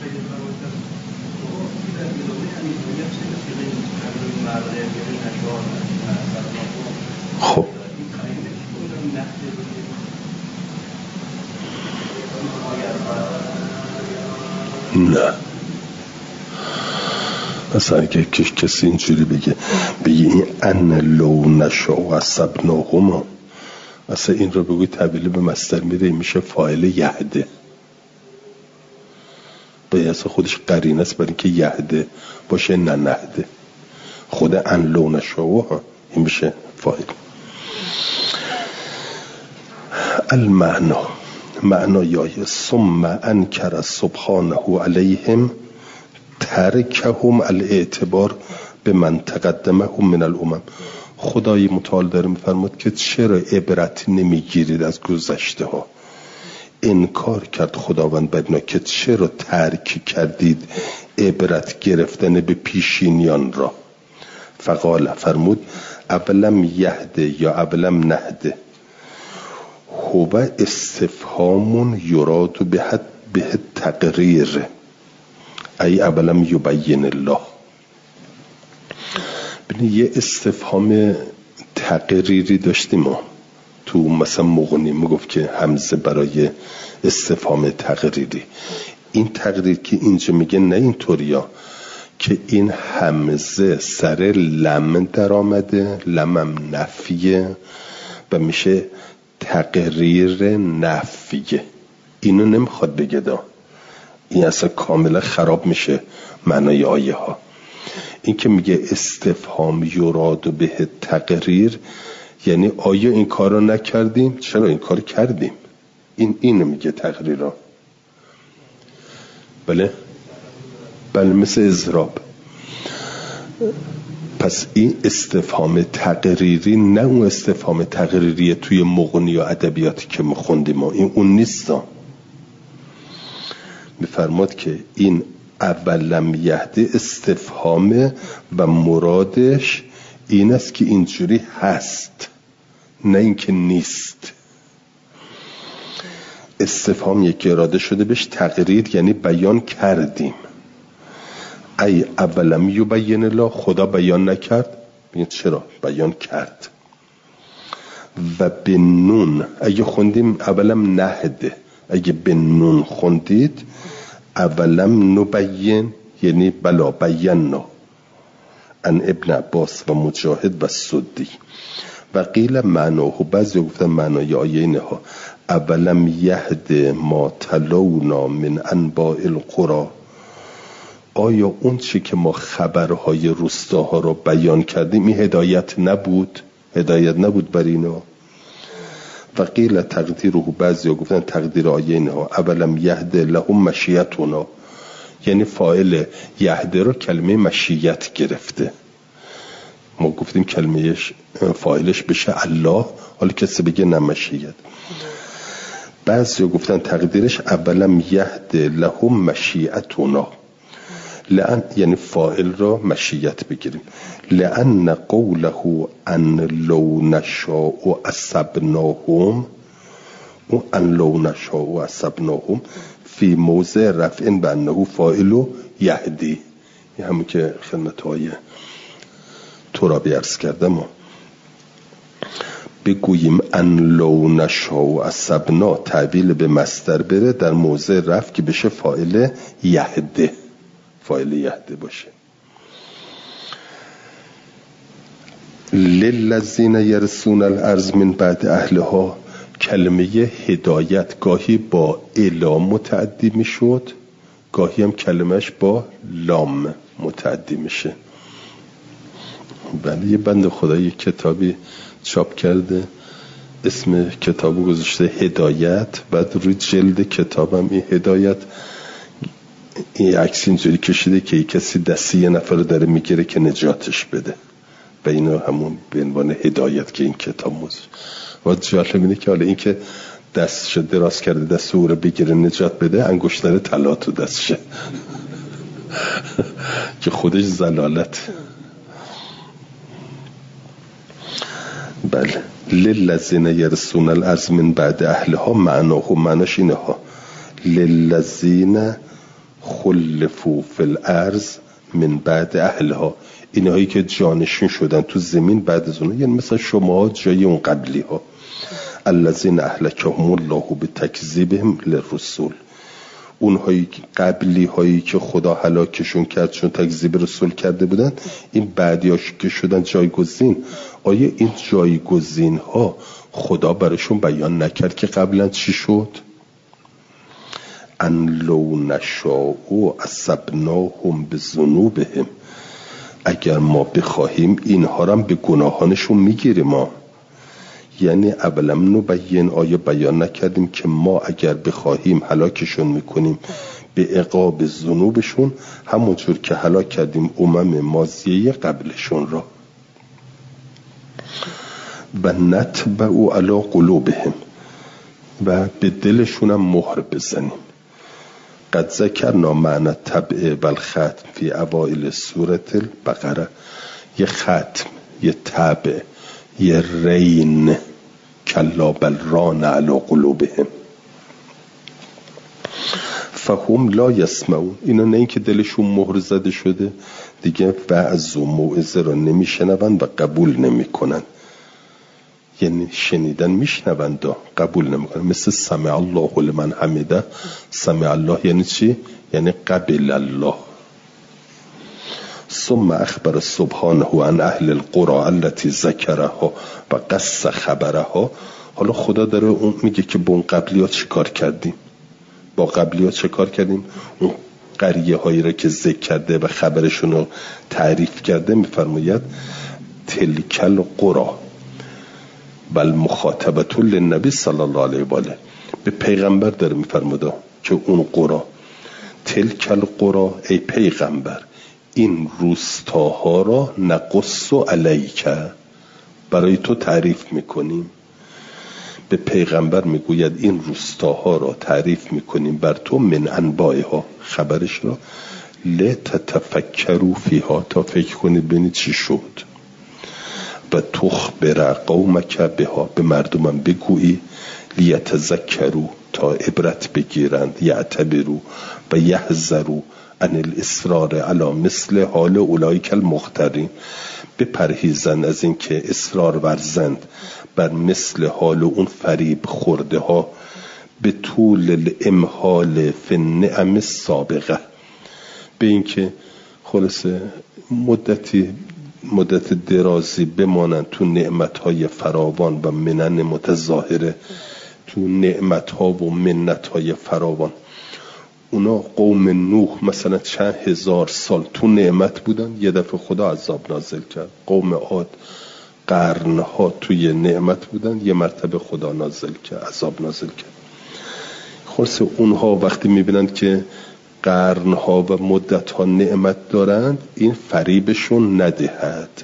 خب نه اصلا که کسی اینجوری بگه این ان لو نشاء عصبناهما، اصلا این رو بگوی تبدیل به مصدر میره میشه فاعل یهده، باید اصلا خودش قرینه است برای اینکه یهده باشه نه نهده. خود ان لو نشاء این میشه فاعل. المعنا معنای ثم انکر سبحانه علیهم ترکهم الاعتبار به من تقدمهم من الامم. خدای متعال داره میفرماد که چرا عبرت نمیگیرید از گذشته ها. انکار کرد خداوند بر اینا که چرا ترک کردید عبرت گرفتن به پیشینیان را. فقال فرمود اولم یهده یا اولم نهده هو استفهام یراد به تقریر ای اولم یبین الله. ببینید یه استفهام تقریری داشتیم ما تو مثلا مغنی میگفت که همزه برای استفهام تقریری. این تقریر که اینجا میگه نه اینطوریا که این همزه سر لم در آمده، لمم نفیه و میشه تقریر نفیه. اینو نمیخواد بگه دا، این اصلا کاملا خراب میشه معنای آیه ها. این که میگه استفهام یراد به تقریر یعنی آیا این کار رو نکردیم؟ چرا این کار کردیم؟ اینو میگه تقریر ها. بله مثل اضراب. پس این استفهام تقریری نه اون استفهام تقریری توی مغنی و ادبیاتی که ما خوندیم ما، این اون نیست. میفرماد که این اولم یهده استفهامه و مرادش این است که اینجوری هست نه اینکه نیست. استفهام یکی اراده شده بهش تقریر یعنی بیان کردیم. ای اولم یبین الله خدا بیان نکرد؟ بگید چرا بیان کرد. و به نون اگه خوندیم اولم نهده، اگه به نون خوندید اولم نبین یعنی بلا بینا. ان ابن عباس و مجاهد و سدی. و قیل معناه، بعضی گفتن معنای آیه اینه ها اولم یهد ما تلونا من انباء القرى، آیا اون چی که ما خبرهای روستاها رو بیان کردیم این هدایت نبود بر اینا. و قیل تقدیره، بعضی گفتن تقدیر آیه اینه ها اولم یهد لهم مشیتنا، یعنی فاعل یهده رو کلمه مشیت گرفته. ما گفتیم کلمه فاعلش بشه الله، حالا کسی بگه نمشیت. بعضی گفتن تقدیرش اولم یهد لهم مشیتنا، لأن یعنی فاعل را مشیت بگیریم. لأن قوله ان لو نشاء عصبناهم و ان لو نشاء عصبناهم فی موضع رفع بانه فاعل یهدی، این همون که خدمت های ترابی عرض کردم. بگوییم ان لو نشاء عصبنا تعبیل به مصدر بره در موضع رفع که بشه فاعل یهده، فاعل یهده باشه. للذین یرثون الارض من بعد اهلها، کلمه هدایت گاهی با الام متعدی میشد، گاهی هم کلمهش با لام متعدی میشه. بله یه بنده خدا یه کتابی چاپ کرده، اسم کتابو گذاشته هدایت، بعد روی جلد کتابم این هدایت این عکس اینجوری کشیده که کسی دستی یه نفر رو داره میگیره که نجاتش بده و اینو همون به عنوان هدایت که این کتاب موضوع. و جالب اینه که حالا این که دستش دراز کرده دست او رو بگیره نجات بده، انگشتر طلا تو دستشه که خودش زلالت. بله. للذین یرثون الارض من بعد اهلها معناش اینه ها. للذین خلفوا فی الارض من بعد اهلها، اینهایی که جانشین شدن تو زمین بعد از اونها، یعنی مثلا شما جای اون قبلی ها. الذین اهلکهم الله بتکذیبهم للرسول، اونهایی قبلی هایی که خدا هلاکشون کرد چون تکذیب رسول کرده بودن، این بعدیاش که شدن جایگزین. آیا این جایگزین ها خدا براشون بیان نکرد که قبلا چی شد؟ ان لو نشاء اصبناهم بذنوبهم، اگر ما بخواهیم اینها را به گناهانشون میگیریم ما. یعنی اولم نبین، آیا بیان نکردیم که ما اگر بخواهیم هلاکشون میکنیم به عقاب ذنوبشون، همونجور که هلاک کردیم ماضیه قبلشون را. و نتبع علی قلوبهم، و به دلشون هم مهر بزنیم. قد ذکرنا معنی تبع و الختم فی اوائل سوره البقره. یه ختم، یه تبع، یه رین. کلا بل ران علی قلوبهم فهم لا یسمعون. اینا نه این که دلشون مهر زده شده دیگه وعظ و موعظه را نمیشنون و قبول نمیکنن. یعنی شنیدن میشنوند و قبول نمیکنن. مثل سمع الله لمن حمیده. سمع الله یعنی چی؟ یعنی قبل الله. ثم اخبر سبحانه عن اهل القرى التي ذکرها و قص خبرها. حالا خدا داره اون میگه که با اون قبلی ها چه کار کردیم، با قبلی ها چه کار کردیم. اون قریه هایی را که ذکر کرده و خبرشون رو تعریف کرده میفرماید تلک القرى بل مخاطبت للنبی صلی الله علیه و آله. به پیغمبر داره میفرماده که اون قرى، تلک القرى ای پیغمبر، این روستاها را نقص علیک، برای تو تعریف میکنیم. به پیغمبر میگوید این روستاها را تعریف میکنیم بر تو، من انبائها، خبرش را، لتتفکروا فیها، تا فکر کنید ببینید چی شد. و تخبر قومک بها، به مردمم بگویی، لیتذکروا، تا عبرت بگیرند، یعتبروا و یحذروا عن الاصرار علی مثل حال اولئک المخترین، بپرهیزند از این که اصرار ورزند بر مثل حال اون فریب خورده ها، به طول الامهال فی النعم السابقه، به این که خلاصه مدت درازی بمانند تو نعمتهای فراوان و منن متظاهره، تو نعمتها و منتهای فراوان. اونا قوم نوح مثلا چند هزار سال تو نعمت بودن، یه دفعه خدا عذاب نازل کرد. قوم عاد قرنها توی نعمت بودن، یه مرتبه خدا نازل کرد، عذاب نازل کرد. خلاص اونها وقتی میبینند که قرنها و مدتها نعمت دارند، این فریبشون ندهد.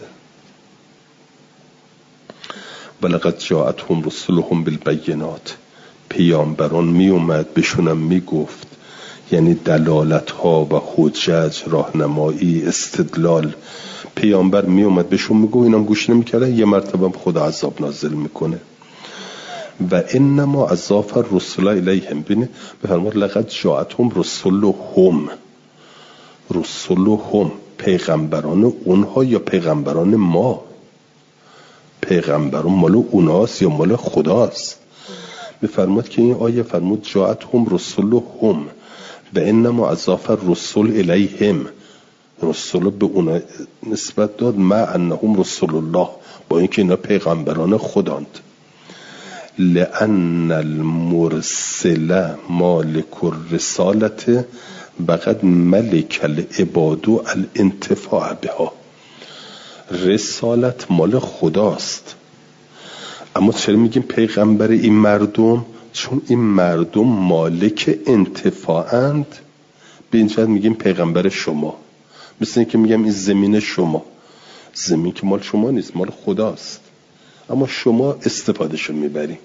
ولقد جاءتهم رسلهم بالبینات، پیامبران می اومد بهشونم میگفت، یعنی دلالت ها و حجج، راهنمایی، استدلال. پیامبر می اومد بهشون میگو، اینم گوش نمیکردن، یه مرتبه خدا عذاب نازل میکنه. و انما اضاف الرسل الیهم، ببینید بفرمود لقد جاءتهم رسلهم، رسلهم پیغمبران اونها یا پیغمبران ما؟ پیغمبران مال اوناست یا مال خداست؟ بفرمود که این آیه فرمود جاءتهم رسلهم و انما اضاف الرسل الیهم، رسول به اونا نسبت داد، ما انهم رسول الله، با اینکه اینا پیغمبران خداند. لأن المرسل مالک الرسالت وقد ملک العباد الانتفاع بها، رسالت مال خداست. اما چرا میگیم پیغمبر این مردم؟ چون این مردم مالک انتفاعند. به این جهت میگیم پیغمبر شما. مثل این که میگم این زمین شما، زمین که مال شما نیست، مال خداست، اما شما استفادهشو میبری.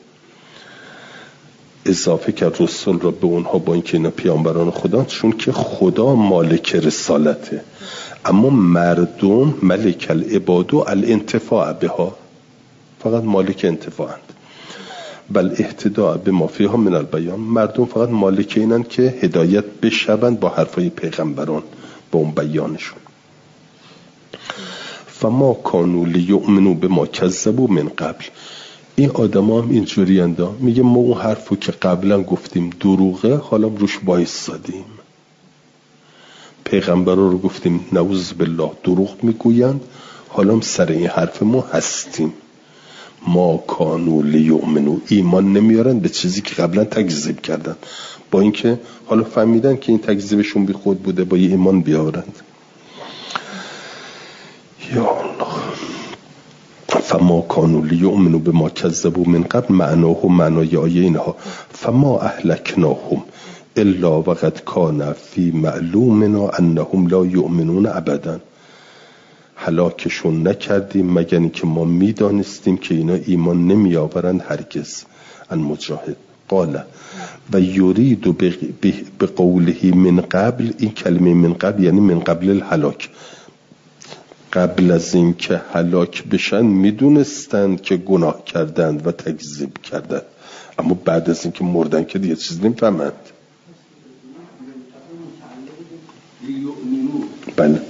اضافه کرد رسول را به اونها، با اینکه اینا پیامبران خدا، چون که خدا مالک رسالته، اما مردم ملک العباد و الانتفاع بها، فقط مالک انتفاعند. بل اهتداء به ما فیها من البیان، مردم فقط مالک اینن که هدایت بشوند با حرفای پیغمبران، با اون بیانشون. فما کانوا لیؤمنوا بما کذبوا من قبل. این آدما هم اینجوری اندا، میگه ما اون حرفو که قبلا گفتیم دروغه، حالا روش وایسادیم. پیغمبرا رو گفتیم نعوذ بالله دروغ میگویند، حالا هم سر این حرف ما هستیم. ما کانوا لیؤمنوا، ایمان نمیارن به چیزی که قبلا تکذیب کردن، با اینکه حالا فهمیدن که این تکذیبشون بی خود بوده، با یه ایمان بیارند. یا الله. فما کانوا لیؤمنوا بما کذبوا من قبل، معنای آیه اینها فما اهلکناهم الا وقد کان فی معلومنا انهم لا یؤمنون ابدا. هلاکشون نکردیم مگر اینکه ما میدانستیم که اینا ایمان نمی آورند هرگز. المجاهد قال و یرید به قوله من قبل، این کلمه من قبل یعنی من قبل الهلاک، قبل از این که هلاک بشن میدونستند که گناه کردند و تکذیب کردند، اما بعد از این که مردن که دیگه چیز نمیفهمند. بله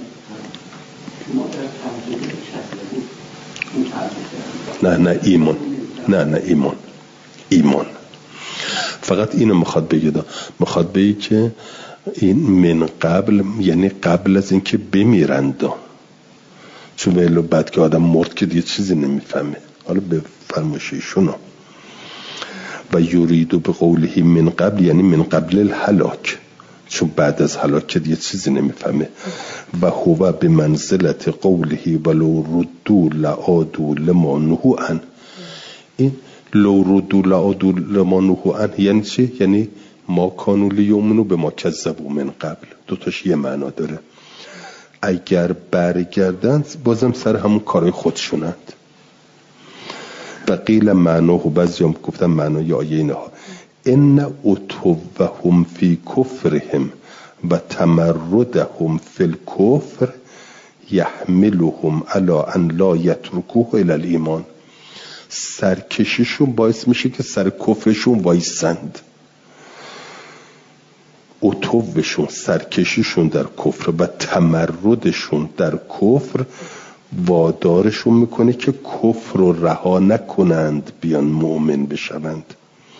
نه ایمان، نه ایمان فقط اینو میخواد بگه، میخواد بگه که این من قبل یعنی قبل از اینکه بمیرند، چون ویلو بعد که آدم مرد که دیگه چیزی نمیفهمه. حالا به فرمایششون و یریدو به قوله من قبل یعنی من قبل الهلاک، چون بعد از هلاک که دیگه چیزی نمیفهمه. و هو به منزلت قوله ولو ردوا لعادوا لما نهوا عنه. این لو ردوا لعادوا لما نهوا عنه یعنی چی؟ یعنی ما کانوا لیؤمنوا بما کذبوا من قبل. دوتاش یه معنا داره. اگر برگردند بازم سر همون کارهای خودشونند. و قیل معناه، بعضی هم گفتن معنای آیه اینها ان اتوهم فی کفرهم و تمردهم فی الکفر یحملهم علی ان لا یترکوه الی الایمان. سرکشیشون باعث میشه که سر کفرشون وایسند. اتوبشون سرکشیشون در کفر و تمردشون در کفر وادارشون میکنه که کفر رو رها نکنند، بیان مؤمن بشوند.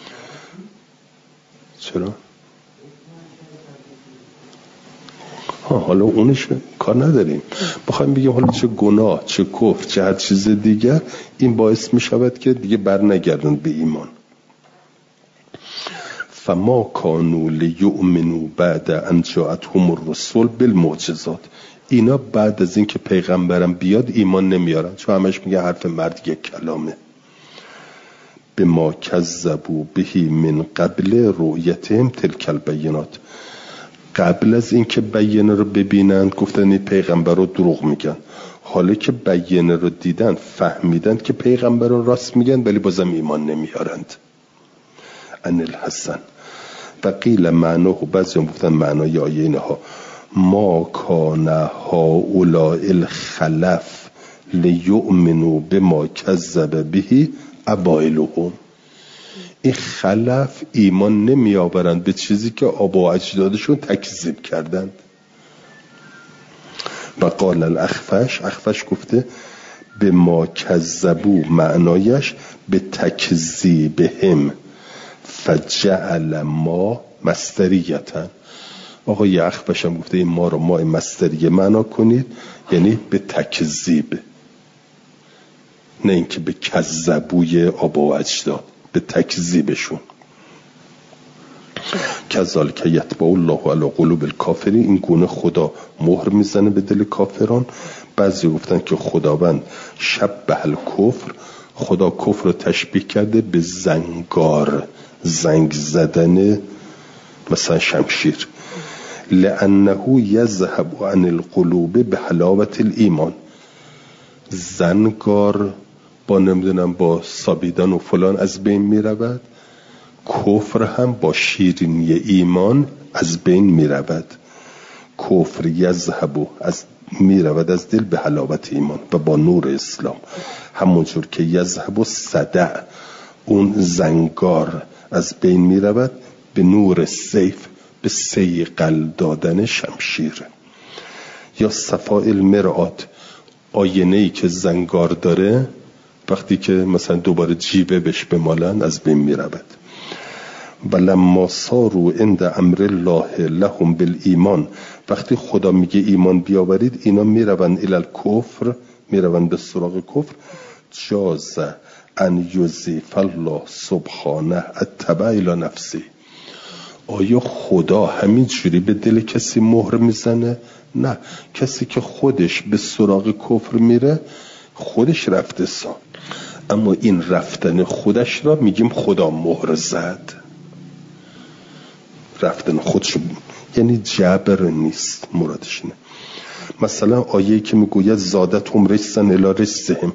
چرا؟ حالا اونش کار نداریم، بخوایم بگیم حالا چه گناه، چه کفر، چه هر چیز دیگر، این باعث میشود که دیگه بر نگردن به ایمان. فما کانوا لیؤمنوا بعد ان جاءتهم الرسل بالمعجزات. اینا بعد از این که پیغمبرم بیاد ایمان نمیارن، چون همش میگه حرف مرد یک کلامه. به ما کذبوا بهی من قبل رؤیتهم تلک البینات. قبل از این که بیانه رو ببینند گفتن این پیغمبر رو دروغ میگن، حالا که بیانه رو دیدن فهمیدن که پیغمبر رو راست میگن ولی بازم ایمان نمیارند. ان الحسن و قیل معناه، بعضی هم گفتن معنای آیه اینها ما کان هؤلاء الخلف لیؤمنوا بما کذب به ابائلهم. این خلف ایمان نمی آورند به چیزی که آبا و اجدادشون تکذیب کردند. و قال الاخفش گفته به ما کذبو معنایش به تکذیبهم فجعل ما مصدریتن. آقای اخفش هم گفته این ما رو ما مصدریه معنا کنید، یعنی به تکذیب، نه اینکه به کذبوی آبا و اجداد، به تکذیبشون. کذالک یطبع الله علی قلوب الکافرین. این گونه خدا مهر میزنه به دل کافران. بعضی گفتن که خداوند شبه الکفر، خدا کفر رو تشبیه کرده به زنگار، زنگ زدن مثلا شمشیر. لانه یذهب عن القلوب به حلاوت الایمان. زنگار با نمیدونم با سابیدن و فلان از بین می رود، کفر هم با شیرینی ایمان از بین می رود. کفر یذهب از میرود از دل به حلاوت ایمان و با نور اسلام، همونجور که یذهب الصدع، اون زنگار از بین میرود به نور سیف، به صیقل دادن شمشیر. یا صفاء المرآت، آینه‌ای که زنگار داره وقتی که مثلا دوباره جیبه بهش بمالن از بین میرود. ولما صاروا عند امر الله لهم بالایمان، وقتی خدا میگه ایمان بیاورید اینا میروند الی الکفر، میروند به سراغ کفر. جاز ان یضیف الله سبحانه التبع الی نفسی، آیا خدا همین جوری به دل کسی مهر میزنه؟ نه، کسی که خودش به سراغ کفر میره خودش رفته سا، اما این رفتن خودش را میگیم خدا مهر زد. رفتن خودش یعنی جبر نیست، مرادش اینه. مثلا آیه‌ای که میگوید زادتهم رجسا الی رجسهم،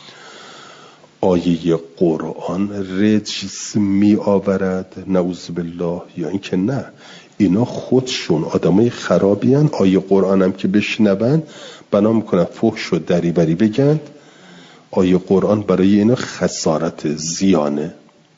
آیه قرآن رجس می آورد نعوذ بالله، یا اینکه نه اینا خودشون آدمای خرابی هن، آیه قرآن هم که بشنون بنا میکنن فحش و دریوری بگن، آیه قرآن برای اینا خسارت، زیانه.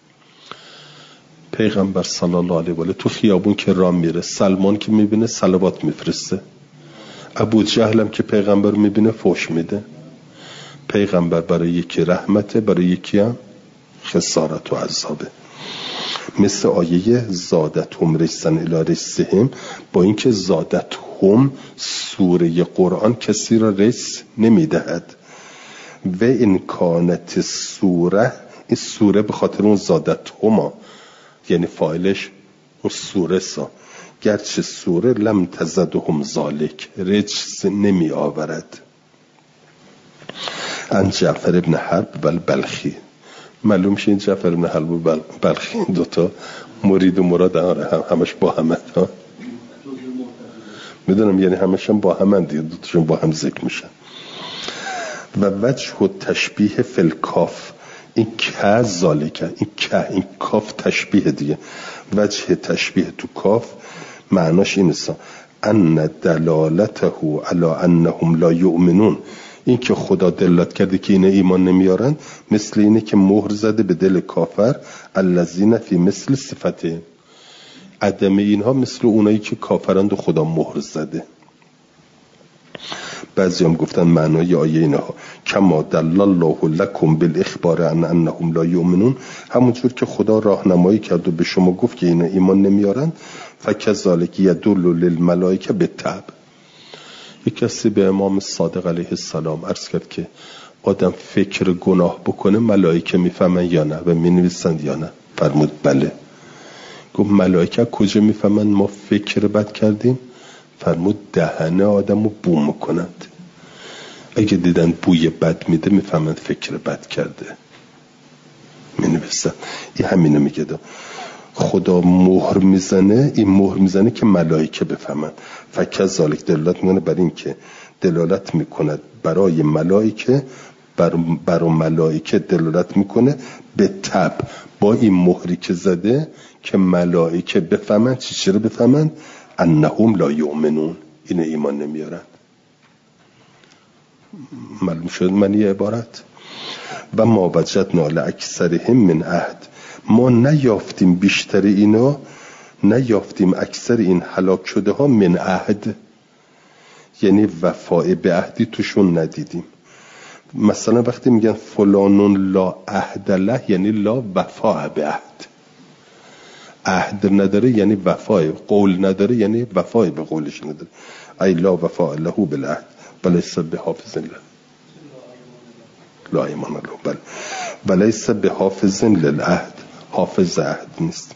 پیغمبر صلی الله علیه و آله تو خیابون که راه میره، سلمان که میبینه صلوات میفرسته، ابو جهل هم که پیغمبر میبینه فحش میده. پیغمبر برای یکی رحمته، برای یکی هم خسارت و عذابه. مثل آیه زادتهم رجسا الی رجسهم، با اینکه زادتهم سوره قرآن کسی را رجس نمیدهد و این کانت سوره، این سوره به خاطر اون زادتهما یعنی فاعلش اون سوره سا، گرچه سوره لم تزدهم ذالک رجس نمی آورد. ان جعفر ابن حرب و البلخی، معلوم شه این جعفر ابن حرب و بلخی این دوتا مرید و مراد همش با همه ها، میدونم یعنی همش هم با همه دیگه، دوتاشون با هم ذکر میشن. و وجه و تشبیه فلکاف، این که ذالکه، این که این کاف تشبیه دیگه، وجه تشبیه تو کاف معناش این است ان دلالته علی انهم لا یؤمنون، این که خدا دلالت کرده که اینا ایمان نمیارن مثل اینه که مهر زده به دل کافر، الذین فی مثل صفته، عدم اینها مثل اونایی که کافرند و خدا مهر زده. بعضی هم گفتن معنای آیه اینها کما دل الله لکم بالاخبار عن انهم لا یؤمنون، همونجور که خدا راهنمایی کرد و به شما گفت که اینا ایمان نمیارن، فکذالک یدل للملائکه بالتبع. یک کسی به امام صادق علیه السلام عرض کرد که آدم فکر گناه بکنه ملائکه میفهمن یا نه و مینویسند یا نه؟ فرمود بله. گفت ملائکه کجا میفهمن ما فکر بد کردیم؟ فرمود دهنه آدمو بو میکنند، اگه دیدن بوی بد میده میفهمن فکر بد کرده، مینویسن. این همینه میگه خدا مهر میزنه، این مهر میزنه که ملائکه بفهمن. فکذالک دلالت میکنه بر این که دلالت میکنه برای ملائکه، بر ملائکه دلالت میکنه به تب، با این مهری که زده که ملائکه بفهمن. چرا بفهمن؟ انهم لا یؤمنون، این ایمان نمیارن. معلوم شد معنی عبارت. و ما وجدنا لاکثرهم من عهد، ما نیافتیم بیشتر اینا، نیافتیم اکثر این هلاک شده ها من عهد، یعنی وفای به عهدی توشون ندیدیم. مثلا وقتی میگن فلانون لا عهد له یعنی لا وفا به عهد، عهد نداره یعنی وفای، قول نداره یعنی وفای به قولش نداره. ای لا وفا له بالعهد ولیس بحافظ له، لا ایمان له بل ولیس بحافظ للعهد، حافظ عهد نیست.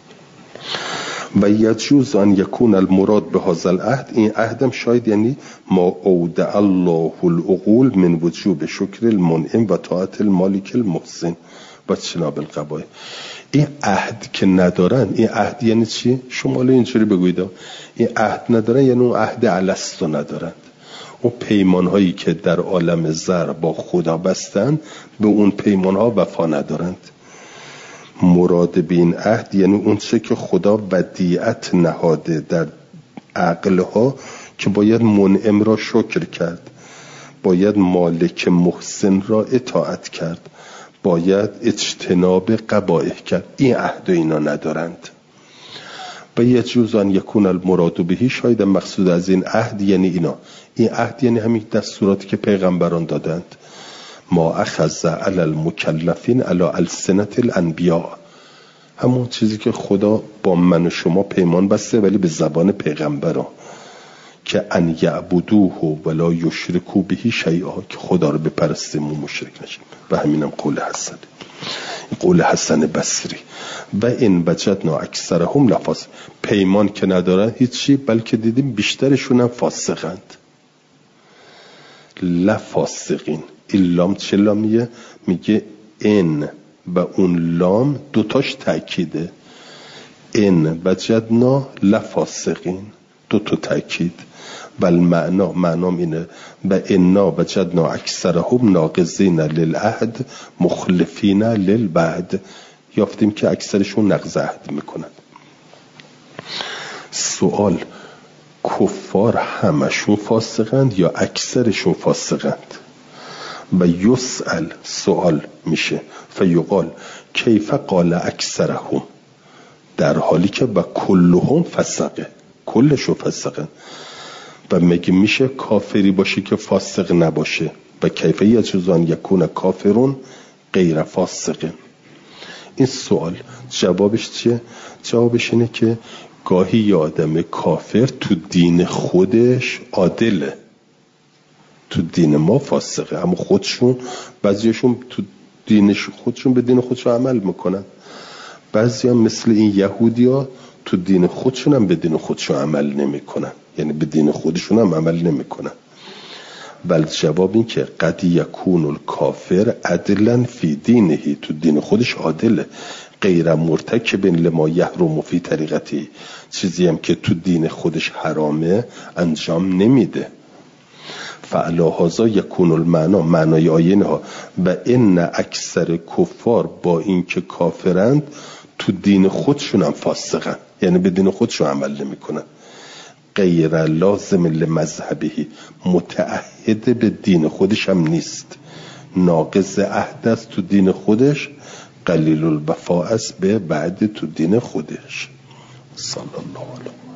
و یجوز ان یکون المراد به هذا العهد، این عهدم شاید یعنی ما اودع الله العقول من وجوب شکر المنعم و طاعت المالک المحسن و اجتناب القبائح. این عهد که ندارن، این عهد یعنی چی؟ شما اینجوری بگوید این عهد ندارن یعنی اون عهد الستو ندارند، اون پیمان هایی که در عالم زر با خدا بستن به اون پیمان ها وفا ندارند. مراد به این عهد یعنی اون چه که خدا ودیعت نهاده در عقل ها که باید منعم را شکر کرد، باید مالک محسن را اطاعت کرد، باید اجتناب قبائح کرد. این عهد اینا ندارند. و یجوز ان یکون المراد بهی، شاید مقصود از این عهد یعنی اینا. این عهد یعنی همین دستوراتی که پیغمبران دادند. ما اخذ علی المکلفین علی السنة الانبیاء، همون چیزی که خدا با من و شما پیمان بسته ولی به زبان پیغمبران، که ان یعبدوه ولا یشرکوا به شیئا، که خدا رو بپرستیم و مشرک نشیم. و همینم قول حسن، قول حسن بصری. و این وجدنا اکثرهم لفاسق، پیمان که ندارن هیچی، بلکه دیدیم بیشترشون هم فاسقند. لفاسقین، این لام چه لامیه؟ میگه این و اون لام دوتاش تأکیده. این وجدنا لفاسقین، دوتا تأکید. بل معنام اینه و انا وجدنا اکثرهم ناقضین للعهد مخلفین للوعد، یافتیم که اکثرشون نقض عهد میکنن. سوال، کفار همشون فاسقند یا اکثرشون فاسقند؟ و یسأل، سوال میشه، فیقال کیف قال اکثرهم، در حالی که و کلهم فسقه، کلشون فسقه. و مگه میشه کافری باشه که فاسق نباشه؟ و کیف یجوز ان یکون کافرون غیر فاسقه. این سوال جوابش چیه؟ جوابش اینه که گاهی یه آدم کافر تو دین خودش عادله، تو دین ما فاسقه، اما خودشون بعضیشون تو دینش خودشون به دین خودشون عمل میکنن. بعضی هم مثل این یهودی ها تو دین خودشون هم به دین خودشون عمل نمیکنن، یعنی به دین خودشون هم عمل نمیکنن. بل جواب این که قد یکون الکافر عدلا فی دینه، تو دین خودش عادله، غیر مرتکب لما یحرم فی طریقتی، چیزی هم که تو دین خودش حرامه انجام نمیده. فعلا هذا یکون المعنا، معنای آیه ها و ان اکثر کفار با این که کافرند تو دین خودشون هم فاسقن، یعنی به دین خودشون عمل نمیکنن. غیر لازم لمذهبه، متعهد به دین خودش هم نیست، ناقض عهد است تو دین خودش، قلیل الوفا است به بعد تو دین خودش. صلی الله علیه